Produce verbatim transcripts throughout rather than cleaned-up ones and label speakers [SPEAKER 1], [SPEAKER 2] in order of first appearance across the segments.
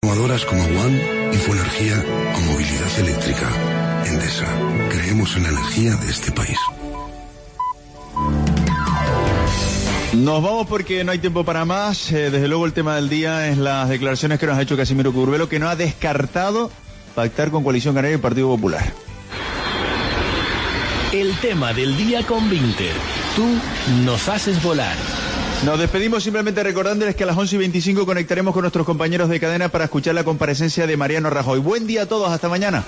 [SPEAKER 1] Innovadoras como One, Infoenergía o Movilidad Eléctrica. Endesa, creemos en la energía de este país.
[SPEAKER 2] Nos vamos porque no hay tiempo para más. Eh, desde luego el tema del día es las declaraciones que nos ha hecho Casimiro Curbelo, que no ha descartado pactar con Coalición Canaria y el Partido Popular.
[SPEAKER 3] El tema del día con Vinter. Tú nos haces volar.
[SPEAKER 2] Nos despedimos simplemente recordándoles que a las once y veinticinco conectaremos con nuestros compañeros de cadena para escuchar la comparecencia de Mariano Rajoy. Buen día a todos, hasta mañana.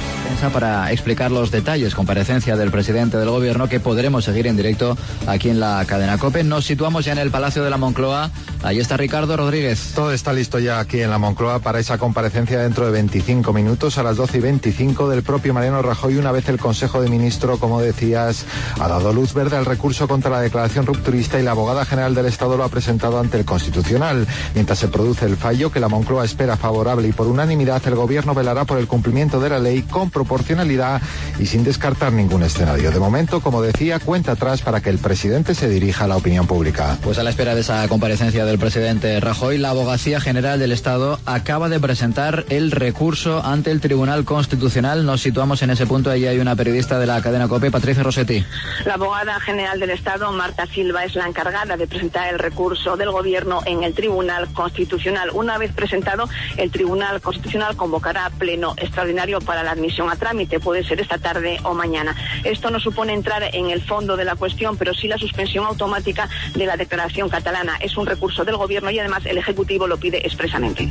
[SPEAKER 4] Para explicar los detalles, comparecencia del presidente del gobierno que podremos seguir en directo aquí en la cadena COPE. Nos situamos ya en el Palacio de la Moncloa. Ahí está Ricardo Rodríguez.
[SPEAKER 5] Todo está listo ya aquí en la Moncloa para esa comparecencia dentro de veinticinco minutos, a las doce y veinticinco, del propio Mariano Rajoy, una vez el Consejo de Ministros, como decías, ha dado luz verde al recurso contra la declaración rupturista y la abogada general del Estado lo ha presentado ante el Constitucional. Mientras se produce el fallo, que la Moncloa espera favorable y por unanimidad, el gobierno velará por el cumplimiento de la ley con proporcionalidad y sin descartar ningún escenario. De momento, como decía, cuenta atrás para que el presidente se dirija a la opinión pública.
[SPEAKER 4] Pues a la espera de esa comparecencia del presidente Rajoy, la Abogacía General del Estado acaba de presentar el recurso ante el Tribunal Constitucional. Nos situamos en ese punto. Ahí hay una periodista de la cadena COPE, Patricia Rossetti.
[SPEAKER 6] La abogada general del Estado, Marta Silva, es la encargada de presentar el recurso del Gobierno en el Tribunal Constitucional. Una vez presentado, el Tribunal Constitucional convocará pleno extraordinario para la admisión a trámite. Puede ser esta tarde o mañana. Esto no supone entrar en el fondo de la cuestión, pero sí la suspensión automática de la declaración catalana. Es un recurso del Gobierno y además el Ejecutivo lo pide expresamente.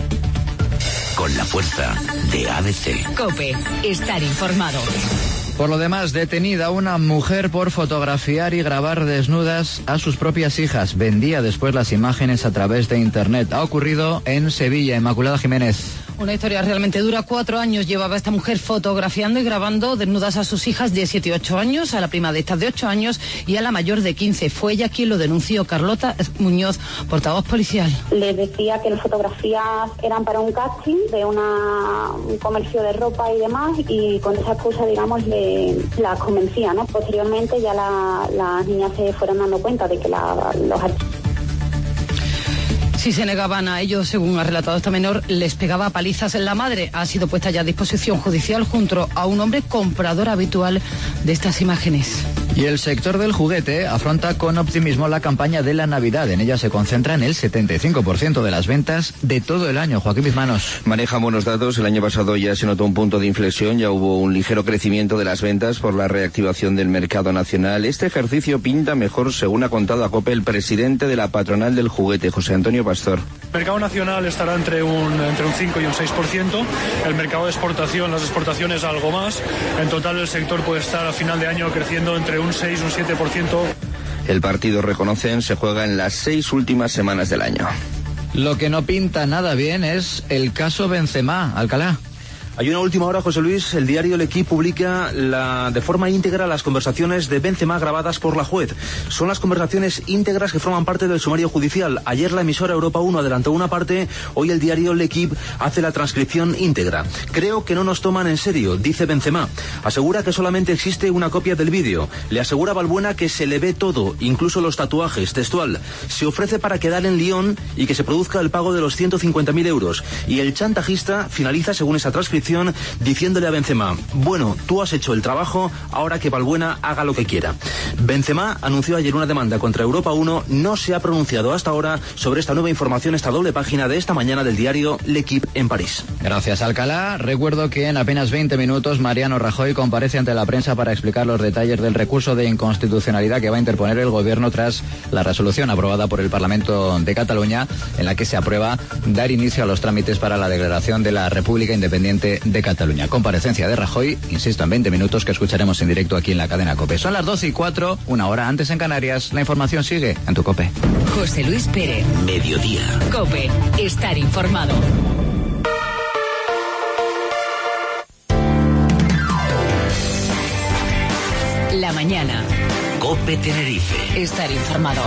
[SPEAKER 3] Con la fuerza de A B C.
[SPEAKER 7] COPE, estar informado.
[SPEAKER 4] Por lo demás, detenida una mujer por fotografiar y grabar desnudas a sus propias hijas. Vendía después las imágenes a través de Internet. Ha ocurrido en Sevilla. Inmaculada Jiménez.
[SPEAKER 8] Una historia realmente dura. Cuatro años llevaba esta mujer fotografiando y grabando desnudas a sus hijas de siete y ocho años, a la prima de estas de ocho años y a la mayor de quince. Fue ella quien lo denunció. Carlota Muñoz, portavoz policial.
[SPEAKER 9] Les decía que las fotografías eran para un casting de una, un comercio de ropa y demás, y con esa excusa, digamos, le las convencía, ¿no? Posteriormente ya la, las niñas se fueron dando cuenta de que la, los
[SPEAKER 8] Si se negaban a ello, según ha relatado esta menor, les pegaba palizas. La madre ha sido puesta ya a disposición judicial junto a un hombre comprador habitual de estas imágenes.
[SPEAKER 4] Y el sector del juguete afronta con optimismo la campaña de la Navidad. En ella se concentran el setenta y cinco por ciento de las ventas de todo el año. Joaquín Bizmanos.
[SPEAKER 10] Maneja buenos datos. El año pasado ya se notó un punto de inflexión. Ya hubo un ligero crecimiento de las ventas por la reactivación del mercado nacional. Este ejercicio pinta mejor, según ha contado a COPE el presidente de la patronal del juguete, José Antonio Pastor.
[SPEAKER 11] El mercado nacional estará entre un, entre un cinco y un seis por ciento. El mercado de exportación, las exportaciones algo más. En total el sector puede estar a final de año creciendo entre un seis y un siete por ciento.
[SPEAKER 10] El partido, reconocen, se juega en las seis últimas semanas del año.
[SPEAKER 4] Lo que no pinta nada bien es el caso Benzema, Alcalá.
[SPEAKER 12] Hay una última hora, José Luis. El diario El Equipo publica la, de forma íntegra las conversaciones de Benzema grabadas por la juez. Son las conversaciones íntegras que forman parte del sumario judicial. Ayer la emisora Europa uno adelantó una parte, hoy el diario El Equipo hace la transcripción íntegra. Creo que no nos toman en serio, dice Benzema. Asegura que solamente existe una copia del vídeo. Le asegura a Balbuena que se le ve todo, incluso los tatuajes, textual. Se ofrece para quedar en Lyon y que se produzca el pago de los ciento cincuenta mil euros. Y el chantajista finaliza, según esa transcripción, diciéndole a Benzema: bueno, tú has hecho el trabajo, ahora que Balbuena haga lo que quiera. Benzema anunció ayer una demanda contra Europa uno. No se ha pronunciado hasta ahora sobre esta nueva información, esta doble página de esta mañana del diario L'Equipe en París.
[SPEAKER 4] Gracias, Alcalá. Recuerdo que en apenas veinte minutos Mariano Rajoy comparece ante la prensa para explicar los detalles del recurso de inconstitucionalidad que va a interponer el gobierno tras la resolución aprobada por el Parlamento de Cataluña, en la que se aprueba dar inicio a los trámites para la declaración de la República Independiente de Cataluña. Comparecencia de Rajoy, insisto, en veinte minutos, que escucharemos en directo aquí en la cadena COPE. Son las doce y cuatro, una hora antes en Canarias. La información sigue en tu COPE.
[SPEAKER 7] José Luis Pérez.
[SPEAKER 3] Mediodía.
[SPEAKER 7] COPE, estar informado. La mañana.
[SPEAKER 3] COPE Tenerife.
[SPEAKER 7] Estar informado.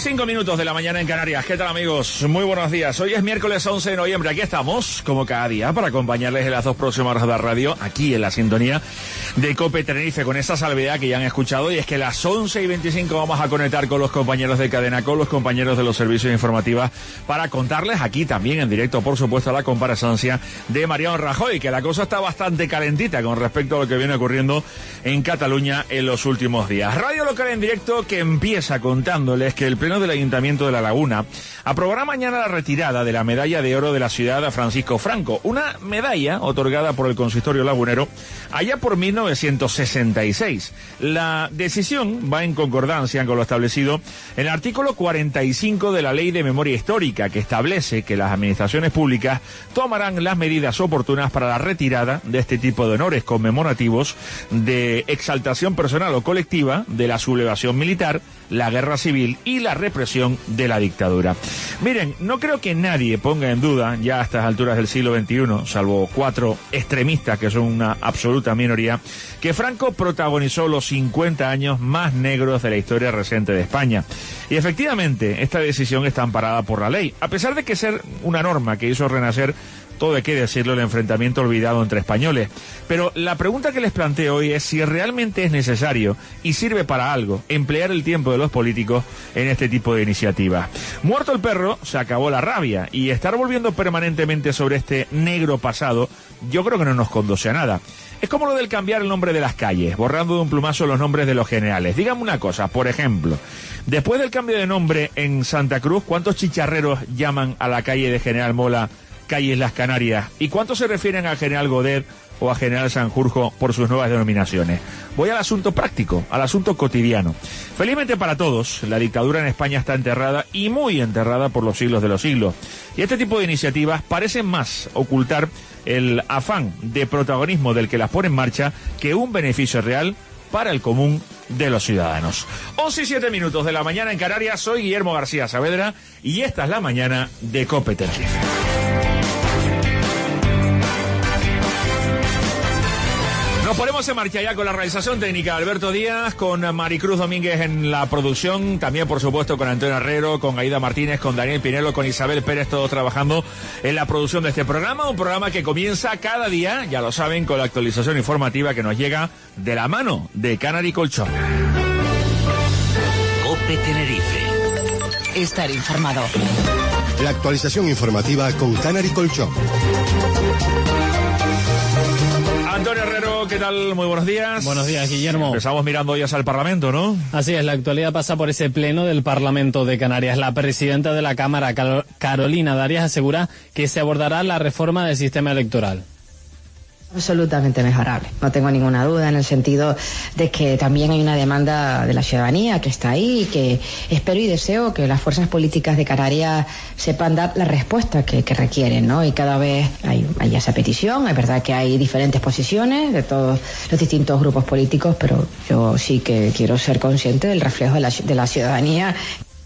[SPEAKER 13] Cinco minutos de la mañana en Canarias. ¿Qué tal, amigos? Muy buenos días. Hoy es miércoles once de noviembre. Aquí estamos, como cada día, para acompañarles en las dos próximas horas de radio, aquí en la sintonía de COPE Tenerife, con esa salvedad que ya han escuchado, y es que a las once y veinticinco vamos a conectar con los compañeros de Cadena, con los compañeros de los servicios informativos, para contarles aquí también en directo, por supuesto, la comparecencia de Mariano Rajoy, que la cosa está bastante calentita con respecto a lo que viene ocurriendo en Cataluña en los últimos días. Radio Local en Directo, que empieza contándoles que el Pleno del Ayuntamiento de La Laguna aprobará mañana la retirada de la medalla de oro de la ciudad a Francisco Franco, una medalla otorgada por el Consistorio Lagunero allá por mil novecientos sesenta y seis. La decisión va en concordancia con lo establecido en el artículo cuarenta y cinco de la Ley de Memoria Histórica, que establece que las administraciones públicas tomarán las medidas oportunas para la retirada de este tipo de honores conmemorativos de exaltación personal o colectiva de la sublevación militar, la guerra civil y la represión de la dictadura. Miren, no creo que nadie ponga en duda, ya a estas alturas del siglo veintiuno, salvo cuatro extremistas que son una absoluta minoría, que Franco protagonizó los cincuenta años más negros de la historia reciente de España. Y efectivamente, esta decisión está amparada por la ley, a pesar de que ser una norma que hizo renacer, todo hay que decirlo, el enfrentamiento olvidado entre españoles. Pero la pregunta que les planteo hoy es si realmente es necesario y sirve para algo emplear el tiempo de los políticos en este tipo de iniciativas. Muerto el perro, se acabó la rabia, y estar volviendo permanentemente sobre este negro pasado, yo creo que no nos conduce a nada. Es como lo del cambiar el nombre de las calles, borrando de un plumazo los nombres de los generales. Díganme una cosa, por ejemplo, después del cambio de nombre en Santa Cruz, ¿cuántos chicharreros llaman a la calle de General Mola Calles Las Canarias? ¿Y cuántos se refieren a General Godet o a General Sanjurjo por sus nuevas denominaciones? Voy al asunto práctico, al asunto cotidiano. Felizmente para todos, la dictadura en España está enterrada, y muy enterrada por los siglos de los siglos. Y este tipo de iniciativas parecen más ocultar el afán de protagonismo del que las pone en marcha que un beneficio real para el común de los ciudadanos. once y siete minutos de la mañana en Canarias. Soy Guillermo García Saavedra y esta es la mañana de COPE Tenerife. Nos ponemos en marcha ya con la realización técnica de Alberto Díaz, con Maricruz Domínguez en la producción, también por supuesto con Antonio Herrero, con Aida Martínez, con Daniel Pinelo, con Isabel Pérez, todos trabajando en la producción de este programa, un programa que comienza cada día, ya lo saben, con la actualización informativa que nos llega de la mano de Canary Colchón.
[SPEAKER 3] COPE Tenerife.
[SPEAKER 7] Estar informado.
[SPEAKER 14] La actualización informativa con Canary Colchón.
[SPEAKER 13] Antonio Herrero, ¿qué tal? Muy buenos días.
[SPEAKER 15] Buenos días, Guillermo.
[SPEAKER 13] Empezamos mirando hoy hacia el Parlamento, ¿no?
[SPEAKER 15] Así es, la actualidad pasa por ese pleno del Parlamento de Canarias. La presidenta de la Cámara, Carolina Darias, asegura que se abordará la reforma del sistema electoral.
[SPEAKER 16] Absolutamente mejorable, no tengo ninguna duda, en el sentido de que también hay una demanda de la ciudadanía que está ahí, y que espero y deseo que las fuerzas políticas de Canarias sepan dar la respuesta que, que requieren, ¿no? Y cada vez hay, hay esa petición. Es verdad que hay diferentes posiciones de todos los distintos grupos políticos, pero yo sí que quiero ser consciente del reflejo de la, de la ciudadanía.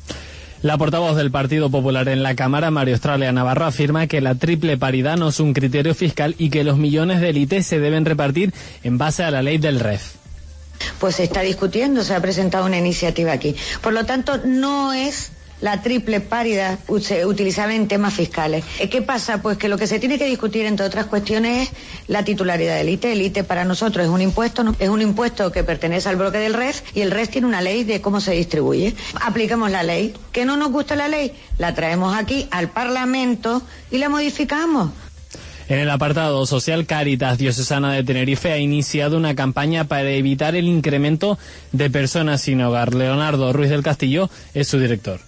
[SPEAKER 15] La portavoz del Partido Popular en la Cámara, María Australia Navarro, afirma que la triple paridad no es un criterio fiscal y que los millones de élite se deben repartir en base a la ley del R E F.
[SPEAKER 16] Pues se está discutiendo, se ha presentado una iniciativa aquí. Por lo tanto, no es la triple paridad utilizada en temas fiscales. ¿Qué pasa? Pues que lo que se tiene que discutir, entre otras cuestiones, es la titularidad del I T E. El I T E para nosotros es un impuesto, ¿no? Es un impuesto que pertenece al bloque del R E F, y el R E F tiene una ley de cómo se distribuye. Aplicamos la ley. ¿Que no nos gusta la ley? La traemos aquí al Parlamento y la modificamos.
[SPEAKER 15] En el apartado social, Cáritas Diocesana de Tenerife ha iniciado una campaña para evitar el incremento de personas sin hogar. Leonardo Ruiz del Castillo es su director.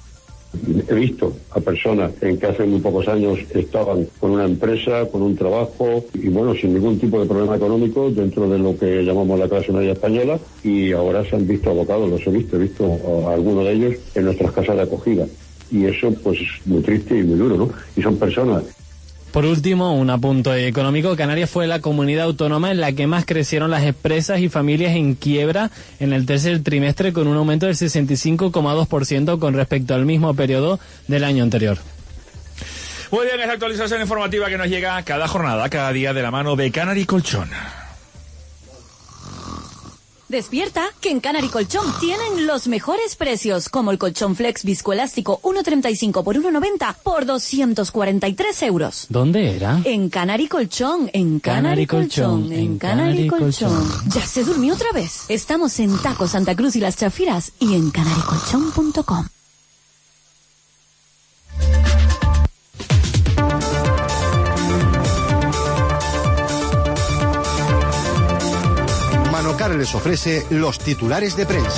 [SPEAKER 17] He visto a personas en que hace muy pocos años estaban con una empresa, con un trabajo y bueno, sin ningún tipo de problema económico dentro de lo que llamamos la clase media española, y ahora se han visto abocados, los he visto, he visto a algunos de ellos en nuestras casas de acogida, y eso pues es muy triste y muy duro, ¿no? Y son personas.
[SPEAKER 15] Por último, un apunte económico. Canarias fue la comunidad autónoma en la que más crecieron las empresas y familias en quiebra en el tercer trimestre, con un aumento del sesenta y cinco coma dos por ciento con respecto al mismo periodo del año anterior.
[SPEAKER 13] Muy bien, esa actualización informativa que nos llega cada jornada, cada día, de la mano de Canary Colchón.
[SPEAKER 18] Despierta, que en Canary Colchón tienen los mejores precios, como el colchón Flex viscoelástico uno treinta y cinco por uno noventa por doscientos cuarenta y tres euros.
[SPEAKER 15] ¿Dónde era?
[SPEAKER 18] En Canary Colchón, en Canary, Canary Colchón, Colchón, en Canary Colchón. Colchón. ¿Ya se durmió otra vez? Estamos en Taco Santa Cruz y Las Chafiras y en canary colchón punto com.
[SPEAKER 14] Manocar les ofrece los titulares de prensa.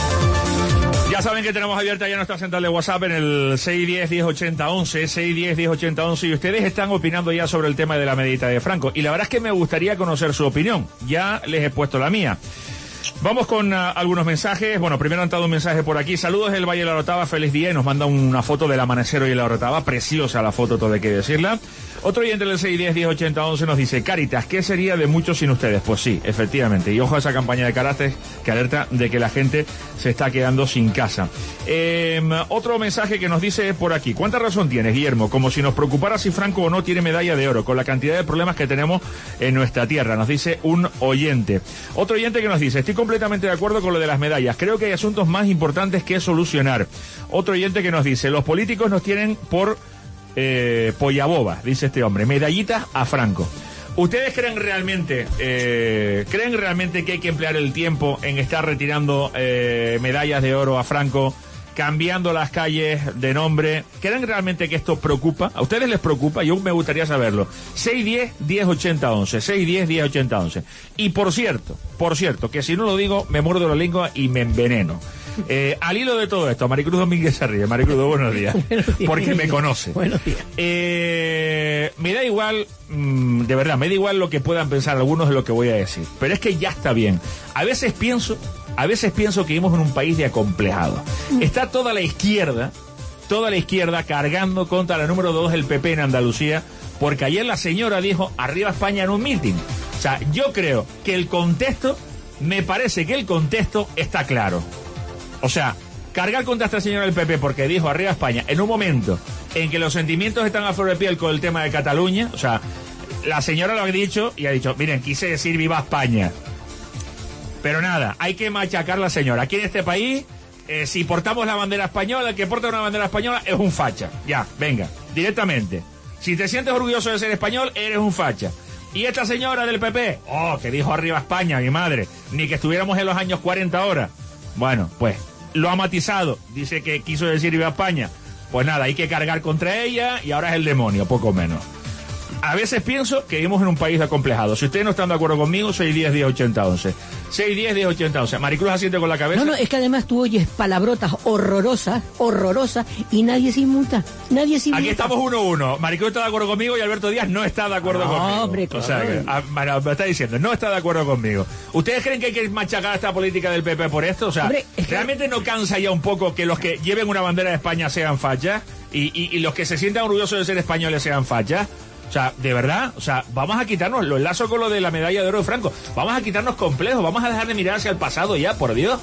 [SPEAKER 13] Ya saben que tenemos abierta ya nuestra central de WhatsApp en el seis diez, diez ochenta, once, seis diez, diez ochenta, once, y ustedes están opinando ya sobre el tema de la medida de Franco. Y la verdad es que me gustaría conocer su opinión. Ya les he puesto la mía. Vamos con uh, algunos mensajes. Bueno, primero han dado un mensaje por aquí. Saludos del Valle de la Orotava, feliz día. Y nos manda una foto del amanecer hoy en la Orotava. Preciosa la foto, todo hay que decirla. Otro oyente del seis diez, diez ochenta, once nos dice: Cáritas, ¿qué sería de muchos sin ustedes? Pues sí, efectivamente. Y ojo a esa campaña de carácter que alerta de que la gente se está quedando sin casa. Eh, otro mensaje que nos dice por aquí: ¿cuánta razón tienes, Guillermo? Como si nos preocupara si Franco o no tiene medalla de oro, con la cantidad de problemas que tenemos en nuestra tierra, nos dice un oyente. Otro oyente que nos dice: estoy completamente de acuerdo con lo de las medallas. Creo que hay asuntos más importantes que solucionar. Otro oyente que nos dice: los políticos nos tienen por eh, pollaboba, dice este hombre. Medallitas a Franco. ¿Ustedes creen realmente, eh, creen realmente que hay que emplear el tiempo en estar retirando eh, medallas de oro a Franco, cambiando las calles de nombre? ¿Creen realmente que esto preocupa? ¿A ustedes les preocupa? Yo me gustaría saberlo. seis diez, diez ochenta, once. seis diez, diez ochenta, once. Y por cierto, por cierto, que si no lo digo, me muerdo la lengua y me enveneno. Eh, al hilo de todo esto, Maricruz Domínguez se ríe. Maricruz, buenos días. Buenos días. Porque me conoce.
[SPEAKER 19] Buenos días.
[SPEAKER 13] Eh, me da igual, mmm, de verdad, me da igual lo que puedan pensar algunos de lo que voy a decir. Pero es que ya está bien. A veces pienso, a veces pienso que vivimos en un país de acomplejados. Está toda la izquierda, toda la izquierda cargando contra la número dos del P P en Andalucía, porque ayer la señora dijo arriba España en un meeting. O sea, yo creo que el contexto, me parece que el contexto está claro. O sea, cargar contra esta señora del P P porque dijo arriba España en un momento en que los sentimientos están a flor de piel con el tema de Cataluña. O sea, la señora lo ha dicho y ha dicho: miren, quise decir viva España. Pero nada, hay que machacar a la señora. Aquí en este país, eh, si portamos la bandera española, el que porta una bandera española es un facha. Ya, venga, directamente. Si te sientes orgulloso de ser español, eres un facha. Y esta señora del P P, oh, que dijo arriba España, mi madre, ni que estuviéramos en los años cuarenta ahora. Bueno, pues lo ha matizado, dice que quiso decir viva España. Pues nada, hay que cargar contra ella y ahora es el demonio, poco menos. A veces pienso que vivimos en un país acomplejado. Si ustedes no están de acuerdo conmigo, seis diez, diez ochenta, once. seis diez, diez ochenta, once. Maricruz asiente con la cabeza.
[SPEAKER 19] No, no, es que además tú oyes palabrotas horrorosas, horrorosas, y nadie se inmuta. Nadie se inmuta.
[SPEAKER 13] Aquí estamos uno a uno. Maricruz está de acuerdo conmigo y Alberto Díaz no está de acuerdo
[SPEAKER 19] no,
[SPEAKER 13] conmigo.
[SPEAKER 19] Hombre, claro.
[SPEAKER 13] O sea, que, a, me está diciendo, no está de acuerdo conmigo. ¿Ustedes creen que hay que machacar esta política del P P por esto? O sea, hombre, es que... ¿realmente no cansa ya un poco que los que lleven una bandera de España sean fachas? Y, y, y los que se sientan orgullosos de ser españoles sean fachas. O sea, de verdad, o sea, vamos a quitarnos, lo enlazo con lo de la medalla de oro de Franco, vamos a quitarnos complejos, vamos a dejar de mirar hacia el pasado ya, por Dios.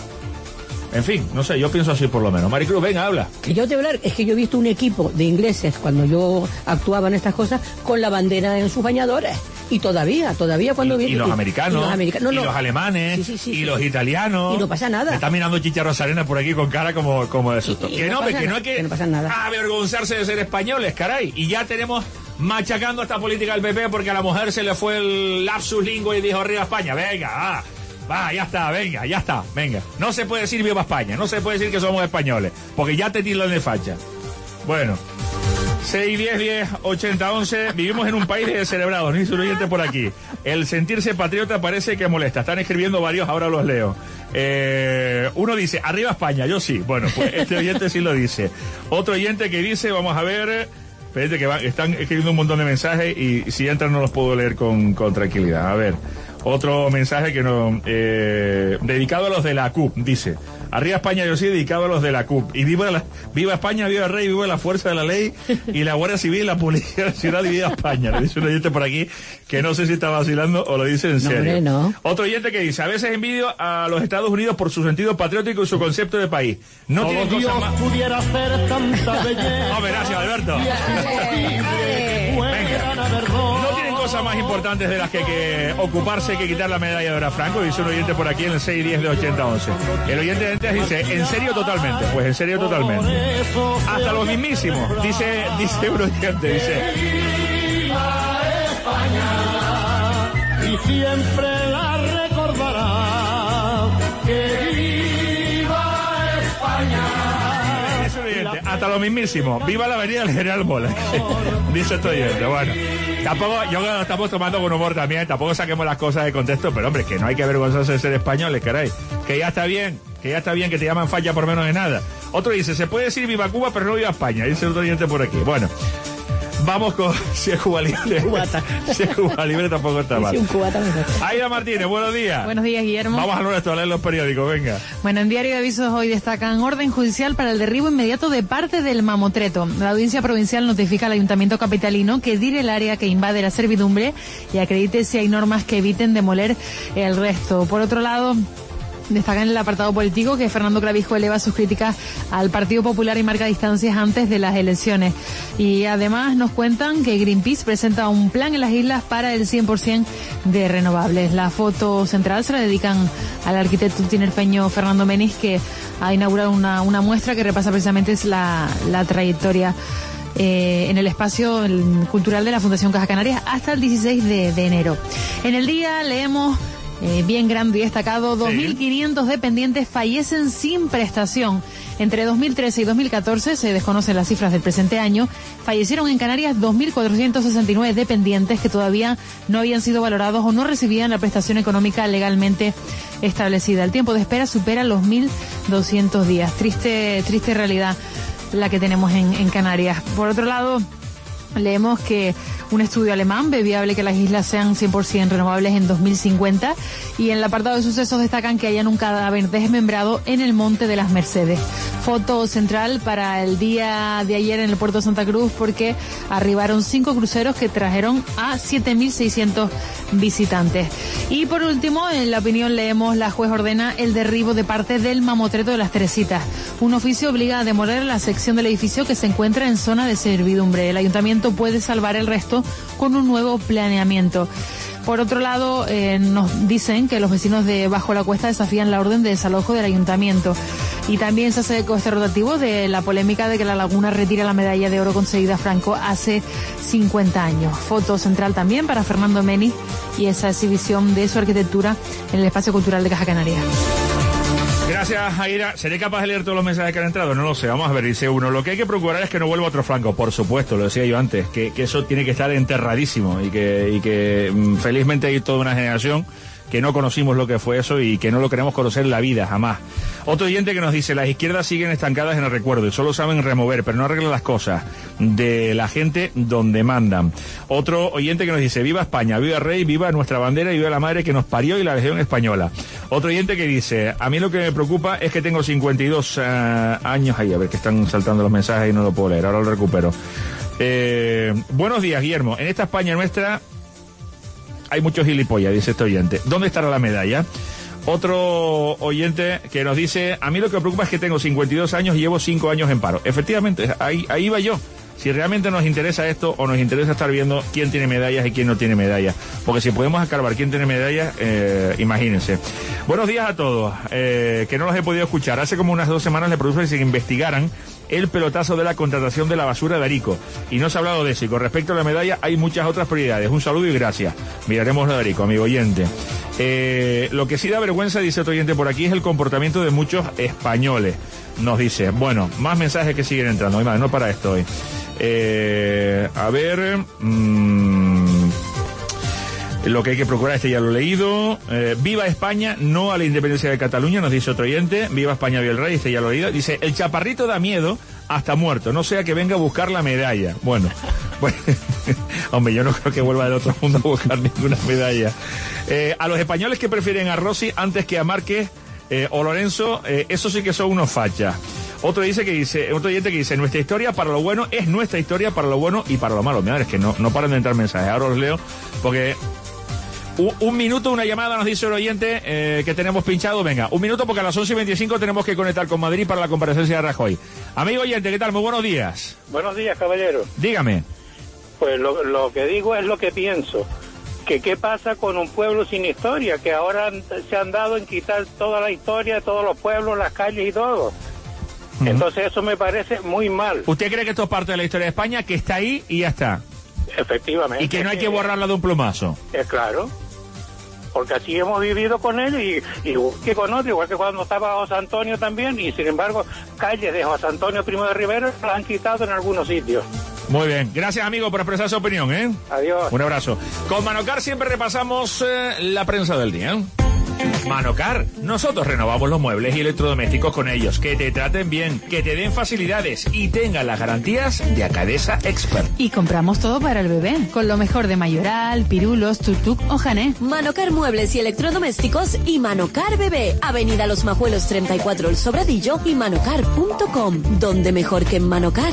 [SPEAKER 13] En fin, no sé, yo pienso así por lo menos. Maricruz, venga, habla.
[SPEAKER 19] Que yo te voy a hablar, es que yo he visto un equipo de ingleses cuando yo actuaba en estas cosas con la bandera en sus bañadores. Y todavía, todavía cuando...
[SPEAKER 13] Y,
[SPEAKER 19] vi,
[SPEAKER 13] y los
[SPEAKER 19] y,
[SPEAKER 13] americanos,
[SPEAKER 19] y los, americanos, no,
[SPEAKER 13] y
[SPEAKER 19] no.
[SPEAKER 13] los alemanes, sí, sí, sí, y sí, los italianos.
[SPEAKER 19] Y no pasa nada.
[SPEAKER 13] Me está mirando Chicha Rosarena por aquí con cara como, como de susto.
[SPEAKER 19] Y, y
[SPEAKER 13] que no,
[SPEAKER 19] no
[SPEAKER 13] que no hay que,
[SPEAKER 19] que no pasa nada.
[SPEAKER 13] avergonzarse de ser españoles, caray. Y ya tenemos machacando esta política del P P porque a la mujer se le fue el lapsus lingua y dijo arriba España. Venga, ah. Va, ya está, venga, ya está, venga. No se puede decir viva España, no se puede decir que somos españoles, porque ya te tildan de facha. Bueno, seis diez, diez ochenta, once. Vivimos en un país de descerebrados, ni su oyente por aquí. El sentirse patriota parece que molesta. Están escribiendo varios, ahora los leo. Eh, uno dice, arriba España, yo sí. Bueno, pues este oyente sí lo dice. Otro oyente que dice, vamos a ver... Espérate que van, están escribiendo un montón de mensajes y si entran no los puedo leer con, con tranquilidad. A ver, otro mensaje que no... Eh, dedicado a los de la C U P, dice... Arriba España, yo sí, dedicado a los de la C U P. Y viva, la, viva España, viva el rey, viva la fuerza de la ley y la Guardia Civil y la Policía Nacional y viva España. Le dice un oyente por aquí que no sé si está vacilando o lo dice en serio.
[SPEAKER 19] No, hombre, no.
[SPEAKER 13] Otro oyente que dice, a veces envidio a los Estados Unidos por su sentido patriótico y su concepto de país. No
[SPEAKER 20] Solo
[SPEAKER 13] tienen
[SPEAKER 20] Dios
[SPEAKER 13] cosa más...
[SPEAKER 20] pudiera hacer tanta belleza.
[SPEAKER 13] Hombre, gracias, Alberto.
[SPEAKER 20] Venga.
[SPEAKER 13] No tienen cosas más importantes de las que, que ocuparse hay que quitar la medalla de oro a Franco, dice un oyente por aquí en el seis diez de ochenta once. El oyente de antes dice, ¿en serio totalmente? Pues en serio totalmente. Hasta los mismísimos, dice, dice un oyente, dice.
[SPEAKER 20] ¡Viva España! Y siempre la recordará. ¡Que viva España!
[SPEAKER 13] Hasta lo mismísimo, viva la avenida del General Mola. Dice este oyente, bueno. Tampoco, yo creo que lo estamos tomando con humor también, tampoco saquemos las cosas de contexto, pero hombre, que no hay que avergonzarse de ser españoles, caray. Que ya está bien, que ya está bien que te llaman falla por menos de nada. Otro dice, se puede decir viva Cuba, pero no viva España, dice otro oyente por aquí. Bueno, vamos con si es Cuba Libre.
[SPEAKER 8] Cubata.
[SPEAKER 13] Si es Cuba Libre tampoco está mal.
[SPEAKER 8] Sí, un cubata mejor.
[SPEAKER 13] Aida Martínez, buenos días.
[SPEAKER 8] Buenos días, Guillermo.
[SPEAKER 13] Vamos a nuestro, a leer los periódicos, venga.
[SPEAKER 8] Bueno, en Diario de Avisos hoy destacan orden judicial para el derribo inmediato de parte del mamotreto. La Audiencia Provincial notifica al Ayuntamiento Capitalino que dire el área que invade la servidumbre y acredite si hay normas que eviten demoler el resto. Por otro lado, destaca en el apartado político que Fernando Clavijo eleva sus críticas al Partido Popular y marca distancias antes de las elecciones. Y además nos cuentan que Greenpeace presenta un plan en las islas para el cien por ciento de renovables. La foto central se la dedican al arquitecto tinerfeño Fernando Meniz, que ha inaugurado una, una muestra que repasa precisamente la, la trayectoria Eh, en el espacio cultural de la Fundación Caja Canarias hasta el dieciséis de enero. En el día leemos, eh, bien grande y destacado, dos mil quinientos dependientes fallecen sin prestación. Entre dos mil trece y dos mil catorce, se desconocen las cifras del presente año, fallecieron en Canarias dos mil cuatrocientos sesenta y nueve dependientes que todavía no habían sido valorados o no recibían la prestación económica legalmente establecida. El tiempo de espera supera los mil doscientos días. Triste, triste realidad la que tenemos en, en Canarias. Por otro lado, leemos que un estudio alemán ve viable que las islas sean cien por ciento renovables en dos mil cincuenta, y en el apartado de sucesos destacan que hayan un cadáver desmembrado en el Monte de las Mercedes. Foto central para el día de ayer en el puerto de Santa Cruz, porque arribaron cinco cruceros que trajeron a siete mil seiscientos visitantes. Y por último, en la opinión leemos, la juez ordena el derribo de parte del mamotreto de las Teresitas. Un oficio obliga a demoler la sección del edificio que se encuentra en zona de servidumbre. El ayuntamiento puede salvar el resto con un nuevo planeamiento. Por otro lado, eh, nos dicen que los vecinos de Bajo la Cuesta desafían la orden de desalojo del ayuntamiento. Y también se hace eco este rotativo de la polémica de que La Laguna retira la medalla de oro conseguida a Franco hace cincuenta años. Foto central también para Fernando Meniz y esa exhibición de su arquitectura en el espacio cultural de Caja Canaria.
[SPEAKER 13] Gracias, Aira. ¿Seré capaz de leer todos los mensajes que han entrado? No lo sé. Vamos a ver. Dice uno, lo que hay que procurar es que no vuelva otro Franco. Por supuesto, lo decía yo antes, que, que eso tiene que estar enterradísimo y que, y que mm, felizmente hay toda una generación que no conocimos lo que fue eso y que no lo queremos conocer en la vida, jamás. Otro oyente que nos dice, las izquierdas siguen estancadas en el recuerdo y solo saben remover, pero no arreglan las cosas de la gente donde mandan. Otro oyente que nos dice, viva España, viva Rey, viva nuestra bandera y viva la madre que nos parió y la Legión Española. Otro oyente que dice, a mí lo que me preocupa es que tengo cincuenta y dos uh, años, ahí a ver que están saltando los mensajes y no lo puedo leer, ahora lo recupero. Eh, buenos días, Guillermo, en esta España nuestra hay muchos gilipollas, dice este oyente. ¿Dónde estará la medalla? Otro oyente que nos dice, a mí lo que me preocupa es que tengo cincuenta y dos años y llevo cinco años en paro. Efectivamente, ahí, ahí va yo. Si realmente nos interesa esto o nos interesa estar viendo quién tiene medallas y quién no tiene medallas. Porque si podemos acabar quién tiene medallas, eh, imagínense. Buenos días a todos, eh, que no los he podido escuchar. Hace como unas dos semanas le produjo que se investigaran el pelotazo de la contratación de la basura de Arico. Y no se ha hablado de eso. Y con respecto a la medalla, hay muchas otras prioridades. Un saludo y gracias. Miraremos lo de Arico, amigo oyente. Eh, lo que sí da vergüenza, dice otro oyente por aquí, es el comportamiento de muchos españoles. Nos dice, bueno, más mensajes que siguen entrando. Ay, madre, no para esto hoy. Eh, a ver... Mmm, lo que hay que procurar, este ya lo he leído. Eh, viva España, no a la independencia de Cataluña, nos dice otro oyente. Viva España, viva el rey, este ya lo he leído. Dice, el chaparrito da miedo hasta muerto, no sea que venga a buscar la medalla. Bueno, bueno hombre, yo no creo que vuelva del otro mundo a buscar ninguna medalla. Eh, a los españoles que prefieren a Rossi antes que a Márquez eh, o Lorenzo, eh, eso sí que son unos fachas. Otro dice que dice, otro oyente que dice, nuestra historia para lo bueno es nuestra historia para lo bueno y para lo malo. Mirá, es que no, no paran de entrar mensajes, ahora os leo, porque... Un, un minuto, una llamada, nos dice el oyente eh, que tenemos pinchado. Venga, un minuto porque a las once y veinticinco tenemos que conectar con Madrid para la comparecencia de Rajoy. Amigo oyente, ¿qué tal? Muy buenos días.
[SPEAKER 21] Buenos días, caballero.
[SPEAKER 13] Dígame.
[SPEAKER 21] Pues lo, lo que digo es lo que pienso. que qué pasa con un pueblo sin historia, que ahora se han dado en quitar toda la historia de todos los pueblos, las calles y todo. Uh-huh. Entonces eso me parece muy mal.
[SPEAKER 13] ¿Usted cree que esto es parte de la historia de España, que está ahí y ya está?
[SPEAKER 21] Efectivamente.
[SPEAKER 13] Y que no hay que borrarla de un plumazo.
[SPEAKER 21] Es claro. Porque así hemos vivido con él y, y que con otro, igual que cuando estaba José Antonio también, y sin embargo, calles de José Antonio Primo de Rivera las han quitado en algunos sitios.
[SPEAKER 13] Muy bien, gracias amigo por expresar su opinión, ¿eh?
[SPEAKER 21] Adiós.
[SPEAKER 13] Un abrazo. Con Manocar siempre repasamos eh, la prensa del día. Manocar, nosotros renovamos los muebles y electrodomésticos con ellos. Que te traten bien, que te den facilidades y tengan las garantías de Acadesa Expert.
[SPEAKER 22] Y compramos todo para el bebé, con lo mejor de Mayoral, Pirulos, Tutuk o Jané.
[SPEAKER 18] Manocar Muebles y Electrodomésticos y Manocar Bebé. Avenida Los Majuelos treinta y cuatro El Sobradillo y manocar punto com. ¿Dónde mejor que en Manocar?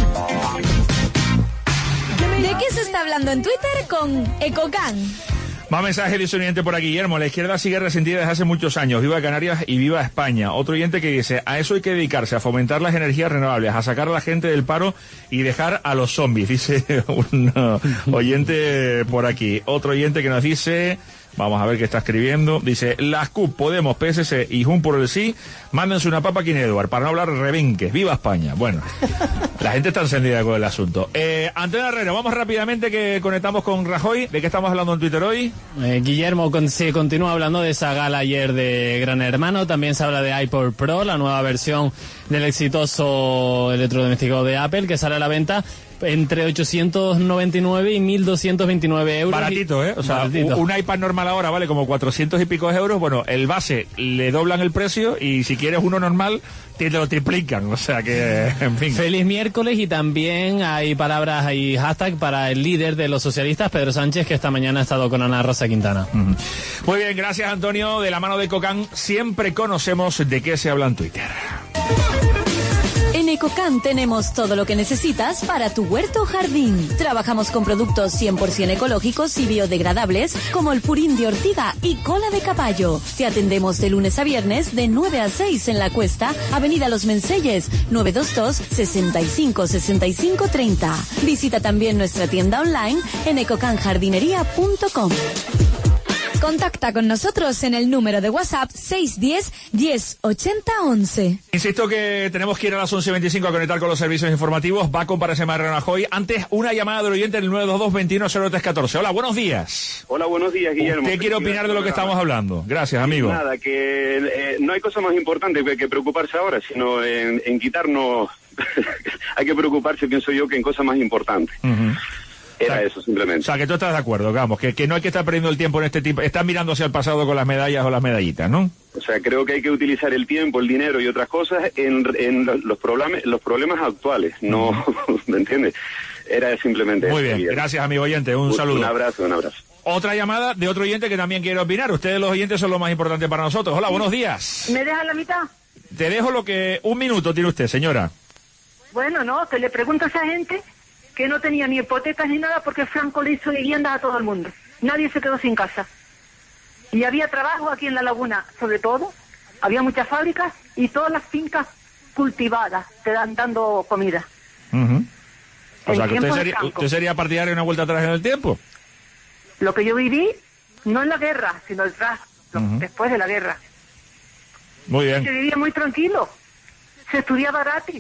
[SPEAKER 18] ¿De qué se está hablando en Twitter con Ecocan?
[SPEAKER 13] Más mensaje de un oyente por aquí, Guillermo. La izquierda sigue resentida desde hace muchos años. Viva Canarias y viva España. Otro oyente que dice, a eso hay que dedicarse, a fomentar las energías renovables, a sacar a la gente del paro y dejar a los zombies, dice un uh, oyente por aquí. Otro oyente que nos dice... Vamos a ver qué está escribiendo. Dice, las C U P, Podemos, P S C y Jun por el sí, mándense una papa aquí en Eduard, para no hablar rebenques. ¡Viva España! Bueno, la gente está encendida con el asunto. Eh, Antonio Herrera, vamos rápidamente que conectamos con Rajoy. ¿De qué estamos hablando en Twitter hoy?
[SPEAKER 15] Eh, Guillermo, con, se continúa hablando de esa gala ayer de Gran Hermano. También se habla de iPod Pro, la nueva versión del exitoso electrodoméstico de Apple, que sale a la venta entre ochocientos noventa y nueve y mil doscientos veintinueve euros.
[SPEAKER 13] Baratito, ¿eh? O sea, Baratito. Un iPad normal ahora vale como cuatrocientos y pico euros. Bueno, el base le doblan el precio y si quieres uno normal te lo triplican. O sea que, en fin.
[SPEAKER 15] Feliz miércoles, y también hay palabras y hashtag para el líder de los socialistas, Pedro Sánchez, que esta mañana ha estado con Ana Rosa Quintana.
[SPEAKER 13] Uh-huh. Muy bien, gracias Antonio. De la mano de Cocan siempre conocemos de qué se habla en Twitter.
[SPEAKER 18] En Ecocan tenemos todo lo que necesitas para tu huerto o jardín. Trabajamos con productos cien por ciento ecológicos y biodegradables como el purín de ortiga y cola de caballo. Te atendemos de lunes a viernes de nueve a seis en La Cuesta, Avenida Los Menseyes, nueve dos dos, sesenta y cinco, sesenta y cinco, treinta. Visita también nuestra tienda online en ecocan jardinería punto com. Contacta con nosotros en el número de WhatsApp seis uno cero, diez, ochenta, once.
[SPEAKER 13] Insisto que tenemos que ir a las once veinticinco a conectar con los servicios informativos. Va a comparecer Mariano Rajoy. Antes, una llamada del oyente en el nueve dos dos, veintiuno cero tres, catorce. Hola, buenos días.
[SPEAKER 23] Hola, buenos días, Guillermo.
[SPEAKER 13] ¿Qué quiere opinar de lo que estamos hablando? Gracias, amigo.
[SPEAKER 23] Nada, que eh, no hay cosa más importante que, que preocuparse ahora, sino en, en quitarnos... hay que preocuparse, pienso yo, que en cosas más importantes. Uh-huh. Era o sea, eso, simplemente.
[SPEAKER 13] O sea, que tú estás de acuerdo, digamos, que, que no hay que estar perdiendo el tiempo en este tipo, estás mirando hacia el pasado con las medallas o las medallitas, ¿no?
[SPEAKER 23] O sea, creo que hay que utilizar el tiempo, el dinero y otras cosas en, en los, problemas, los problemas actuales, no, uh-huh. ¿Me entiendes? Era simplemente
[SPEAKER 13] Muy
[SPEAKER 23] eso.
[SPEAKER 13] Muy bien, gracias, amigo oyente, un,
[SPEAKER 23] un
[SPEAKER 13] saludo.
[SPEAKER 23] Un abrazo, un abrazo.
[SPEAKER 13] Otra llamada de otro oyente que también quiere opinar. Ustedes los oyentes son lo más importante para nosotros. Hola, buenos días.
[SPEAKER 24] ¿Me deja la mitad?
[SPEAKER 13] Te dejo lo que... Un minuto tiene usted, señora.
[SPEAKER 24] Bueno, no, que le pregunto a esa gente... que no tenía ni hipotecas ni nada porque Franco le hizo viviendas a todo el mundo. Nadie se quedó sin casa. Y había trabajo aquí en La Laguna, sobre todo. Había muchas fábricas y todas las fincas cultivadas te dan dando comida.
[SPEAKER 13] Uh-huh. O sea, que usted sería, usted sería partidario de una vuelta atrás en el tiempo.
[SPEAKER 24] Lo que yo viví, no en la guerra, sino detrás, uh-huh. después de la guerra.
[SPEAKER 13] Muy bien.
[SPEAKER 24] Se vivía muy tranquilo. Se estudiaba gratis.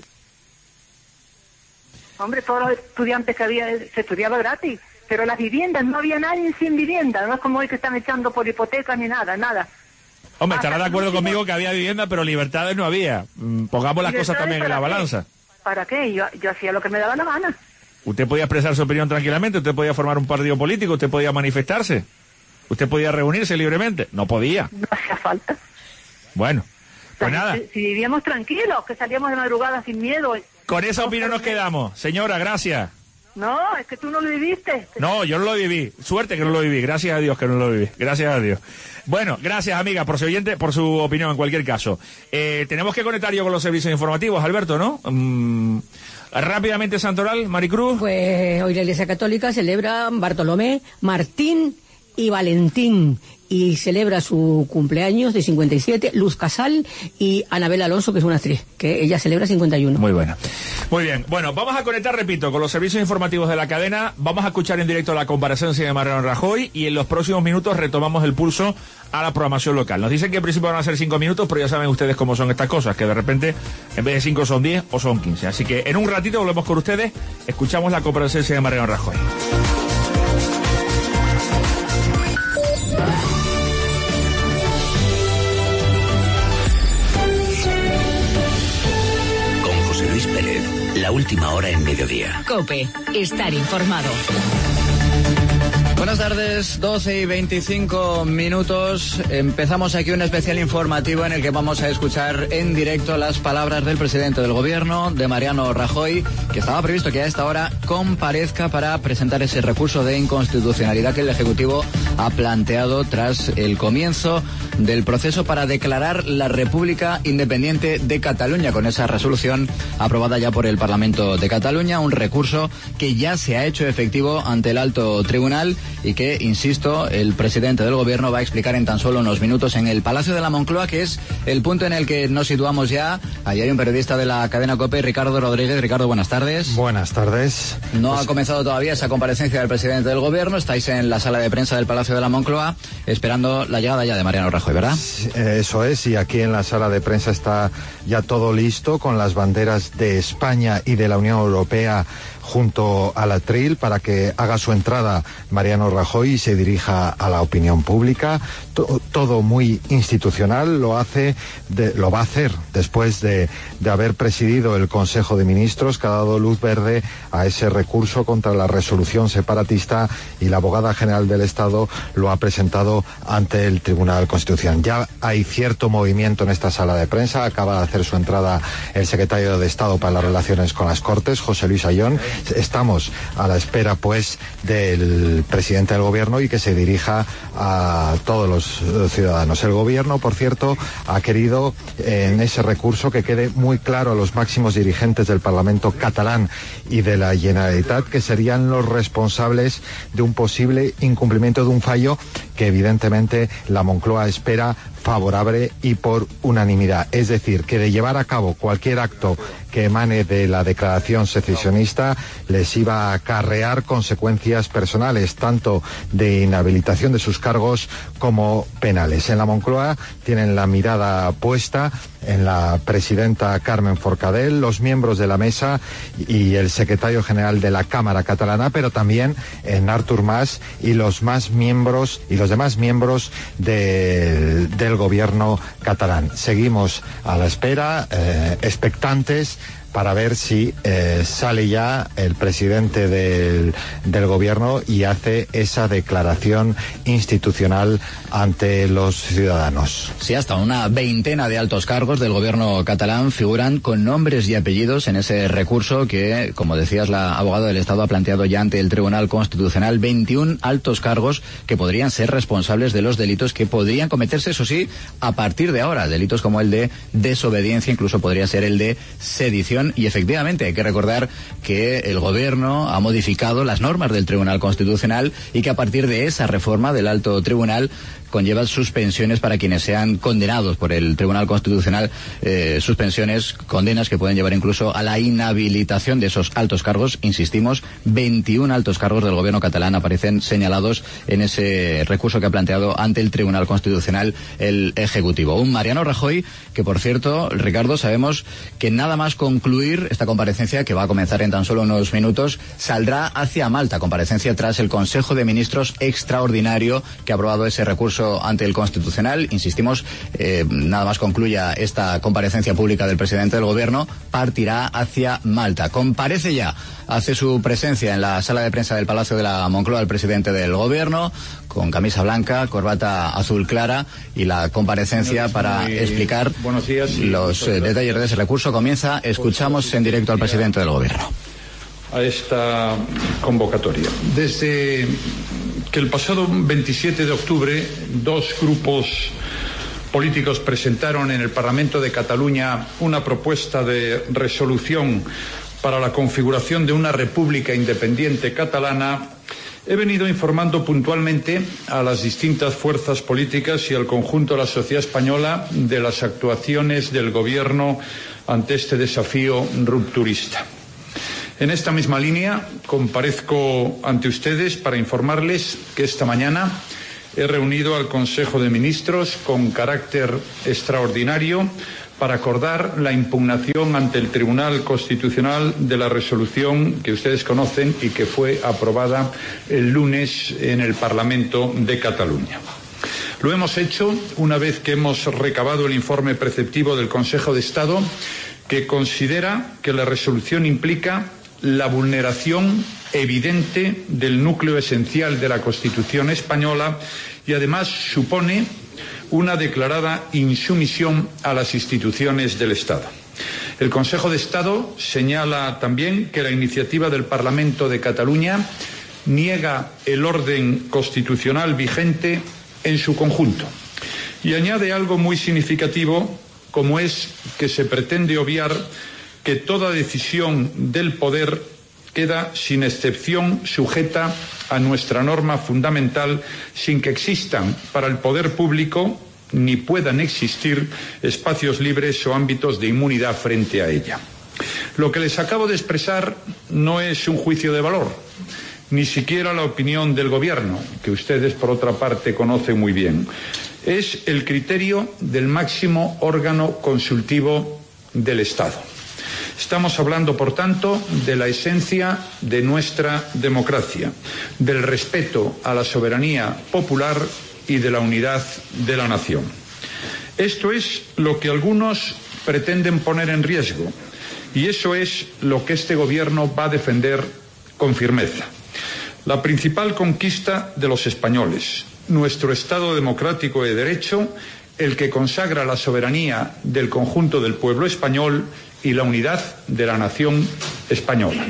[SPEAKER 24] Hombre, todos los estudiantes que había, se estudiaba gratis, pero las viviendas, no había nadie sin vivienda, no es como hoy que están echando por hipotecas ni nada, nada.
[SPEAKER 13] Hombre, estará de acuerdo conmigo que había vivienda, pero libertades no había. Pongamos las cosas también en la balanza.
[SPEAKER 24] ¿Para qué? Yo, yo hacía lo que me daba la gana.
[SPEAKER 13] Usted podía expresar su opinión tranquilamente, usted podía formar un partido político, usted podía manifestarse, usted podía reunirse libremente. No podía.
[SPEAKER 24] No hacía falta.
[SPEAKER 13] Bueno, pues
[SPEAKER 24] o sea,
[SPEAKER 13] nada.
[SPEAKER 24] Si, si vivíamos tranquilos, que salíamos de madrugada sin miedo...
[SPEAKER 13] Con esa opinión nos quedamos. Señora, gracias.
[SPEAKER 24] No, es que tú no lo viviste.
[SPEAKER 13] No, yo no lo viví. Suerte que no lo viví. Gracias a Dios que no lo viví. Gracias a Dios. Bueno, gracias, amiga, por su oyente, por su opinión en cualquier caso. Eh, tenemos que conectar yo con los servicios informativos, Alberto, ¿no? Mm, rápidamente, Santoral, Maricruz.
[SPEAKER 19] Pues hoy la Iglesia Católica celebra Bartolomé, Martín y Valentín. y celebra su cumpleaños de cincuenta y siete, Luz Casal y Anabel Alonso, que es una actriz, que ella celebra cincuenta y uno.
[SPEAKER 13] Muy buena. Muy bien. Bueno, vamos a conectar, repito, con los servicios informativos de la cadena. Vamos a escuchar en directo la comparecencia de Mariano Rajoy y en los próximos minutos retomamos el pulso a la programación local. Nos dicen que en principio van a ser cinco minutos, pero ya saben ustedes cómo son estas cosas, que de repente en vez de cinco son diez o son quince. Así que en un ratito volvemos con ustedes, escuchamos la comparecencia de Mariano Rajoy.
[SPEAKER 3] La última hora en mediodía.
[SPEAKER 7] COPE, estar informado.
[SPEAKER 4] Buenas tardes, doce y veinticinco minutos. Empezamos aquí un especial informativo en el que vamos a escuchar en directo las palabras del presidente del gobierno, de Mariano Rajoy, que estaba previsto que a esta hora comparezca para presentar ese recurso de inconstitucionalidad que el Ejecutivo ha planteado tras el comienzo del proceso para declarar la República Independiente de Cataluña, con esa resolución aprobada ya por el Parlamento de Cataluña, un recurso que ya se ha hecho efectivo ante el Alto Tribunal y que, insisto, el presidente del gobierno va a explicar en tan solo unos minutos en el Palacio de la Moncloa, que es el punto en el que nos situamos ya. Allí hay un periodista de la cadena COPE, Ricardo Rodríguez. Ricardo, buenas tardes.
[SPEAKER 1] Buenas tardes.
[SPEAKER 4] No
[SPEAKER 1] pues...
[SPEAKER 4] ha comenzado todavía esa comparecencia del presidente del gobierno. Estáis en la sala de prensa del Palacio de la Moncloa esperando la llegada ya de Mariano Rajoy, ¿verdad?
[SPEAKER 1] Eso es, y aquí en la sala de prensa está ya todo listo con las banderas de España y de la Unión Europea junto al atril para que haga su entrada Mariano Rajoy y se dirija a la opinión pública. T- todo muy institucional, lo hace, de, lo va a hacer después de, de haber presidido el Consejo de Ministros, que ha dado luz verde a ese recurso contra la resolución separatista, y la abogada general del Estado lo ha presentado ante el Tribunal Constitucional. Ya hay cierto movimiento en esta sala de prensa. Acaba de hacer su entrada el secretario de Estado para las Relaciones con las Cortes, José Luis Ayón. Estamos a la espera, pues, del presidente del gobierno y que se dirija a todos los ciudadanos. El gobierno, por cierto, ha querido eh, en ese recurso que quede muy claro a los máximos dirigentes del Parlamento catalán y de la Generalitat que serían los responsables de un posible incumplimiento de un fallo que evidentemente la Moncloa espera favorable y por unanimidad. Es decir, que de llevar a cabo cualquier acto que emane de la declaración secesionista les iba a acarrear consecuencias personales, tanto de inhabilitación de sus cargos como penales. En la Moncloa tienen la mirada puesta en la presidenta Carmen Forcadell, los miembros de la mesa y el secretario general de la Cámara Catalana, pero también en Artur Mas y los más miembros y los demás miembros de, del gobierno catalán. Seguimos a la espera, eh, expectantes, para ver si eh, sale ya el presidente del, del gobierno y hace esa declaración institucional ante los ciudadanos.
[SPEAKER 4] Sí, hasta una veintena de altos cargos del gobierno catalán figuran con nombres y apellidos en ese recurso que, como decías, la abogada del Estado ha planteado ya ante el Tribunal Constitucional. veintiún altos cargos que podrían ser responsables de los delitos que podrían cometerse, eso sí, a partir de ahora. Delitos como el de desobediencia, incluso podría ser el de sedición. Y efectivamente hay que recordar que el gobierno ha modificado las normas del Tribunal Constitucional y que a partir de esa reforma del Alto Tribunal conlleva suspensiones para quienes sean condenados por el Tribunal Constitucional, eh, suspensiones, condenas que pueden llevar incluso a la inhabilitación de esos altos cargos. Insistimos, veintiún altos cargos del gobierno catalán aparecen señalados en ese recurso que ha planteado ante el Tribunal Constitucional el Ejecutivo. Un Mariano Rajoy que, por cierto, Ricardo, sabemos que nada más concluir esta comparecencia, que va a comenzar en tan solo unos minutos, saldrá hacia Malta, comparecencia tras el Consejo de Ministros extraordinario que ha aprobado ese recurso ante el Constitucional. Insistimos, eh, nada más concluya esta comparecencia pública del presidente del gobierno, partirá hacia Malta. Comparece ya, hace su presencia en la sala de prensa del Palacio de la Moncloa el presidente del gobierno, con camisa blanca, corbata azul clara, y la comparecencia para explicar los eh, detalles de ese recurso comienza. Escuchamos en directo al presidente del gobierno.
[SPEAKER 2] A esta convocatoria. Desde que el pasado veintisiete de octubre dos grupos políticos presentaron en el Parlamento de Cataluña una propuesta de resolución para la configuración de una república independiente catalana, He venido informando puntualmente a las distintas fuerzas políticas y al conjunto de la sociedad española de las actuaciones del Gobierno ante este desafío rupturista. En esta misma línea, comparezco ante ustedes para informarles que esta mañana he reunido al Consejo de Ministros con carácter extraordinario para acordar la impugnación ante el Tribunal Constitucional de la resolución que ustedes conocen y que fue aprobada el lunes en el Parlamento de Cataluña. Lo hemos hecho una vez que hemos recabado el informe preceptivo del Consejo de Estado, que considera que la resolución implica la vulneración evidente del núcleo esencial de la Constitución española y además supone una declarada insumisión a las instituciones del Estado. El Consejo de Estado señala también que la iniciativa del Parlamento de Cataluña niega el orden constitucional vigente en su conjunto y añade algo muy significativo, como es que se pretende obviar que toda decisión del poder queda sin excepción sujeta a nuestra norma fundamental sin que existan para el poder público ni puedan existir espacios libres o ámbitos de inmunidad frente a ella. Lo que les acabo de expresar no es un juicio de valor, ni siquiera la opinión del Gobierno, que ustedes por otra parte conocen muy bien. Es el criterio del máximo órgano consultivo del Estado. Estamos hablando, por tanto, de la esencia de nuestra democracia, del respeto a la soberanía popular y de la unidad de la nación. Esto es lo que algunos pretenden poner en riesgo y eso es lo que este Gobierno va a defender con firmeza. La principal conquista de los españoles, nuestro Estado democrático de derecho, el que consagra la soberanía del conjunto del pueblo español y la unidad de la nación española.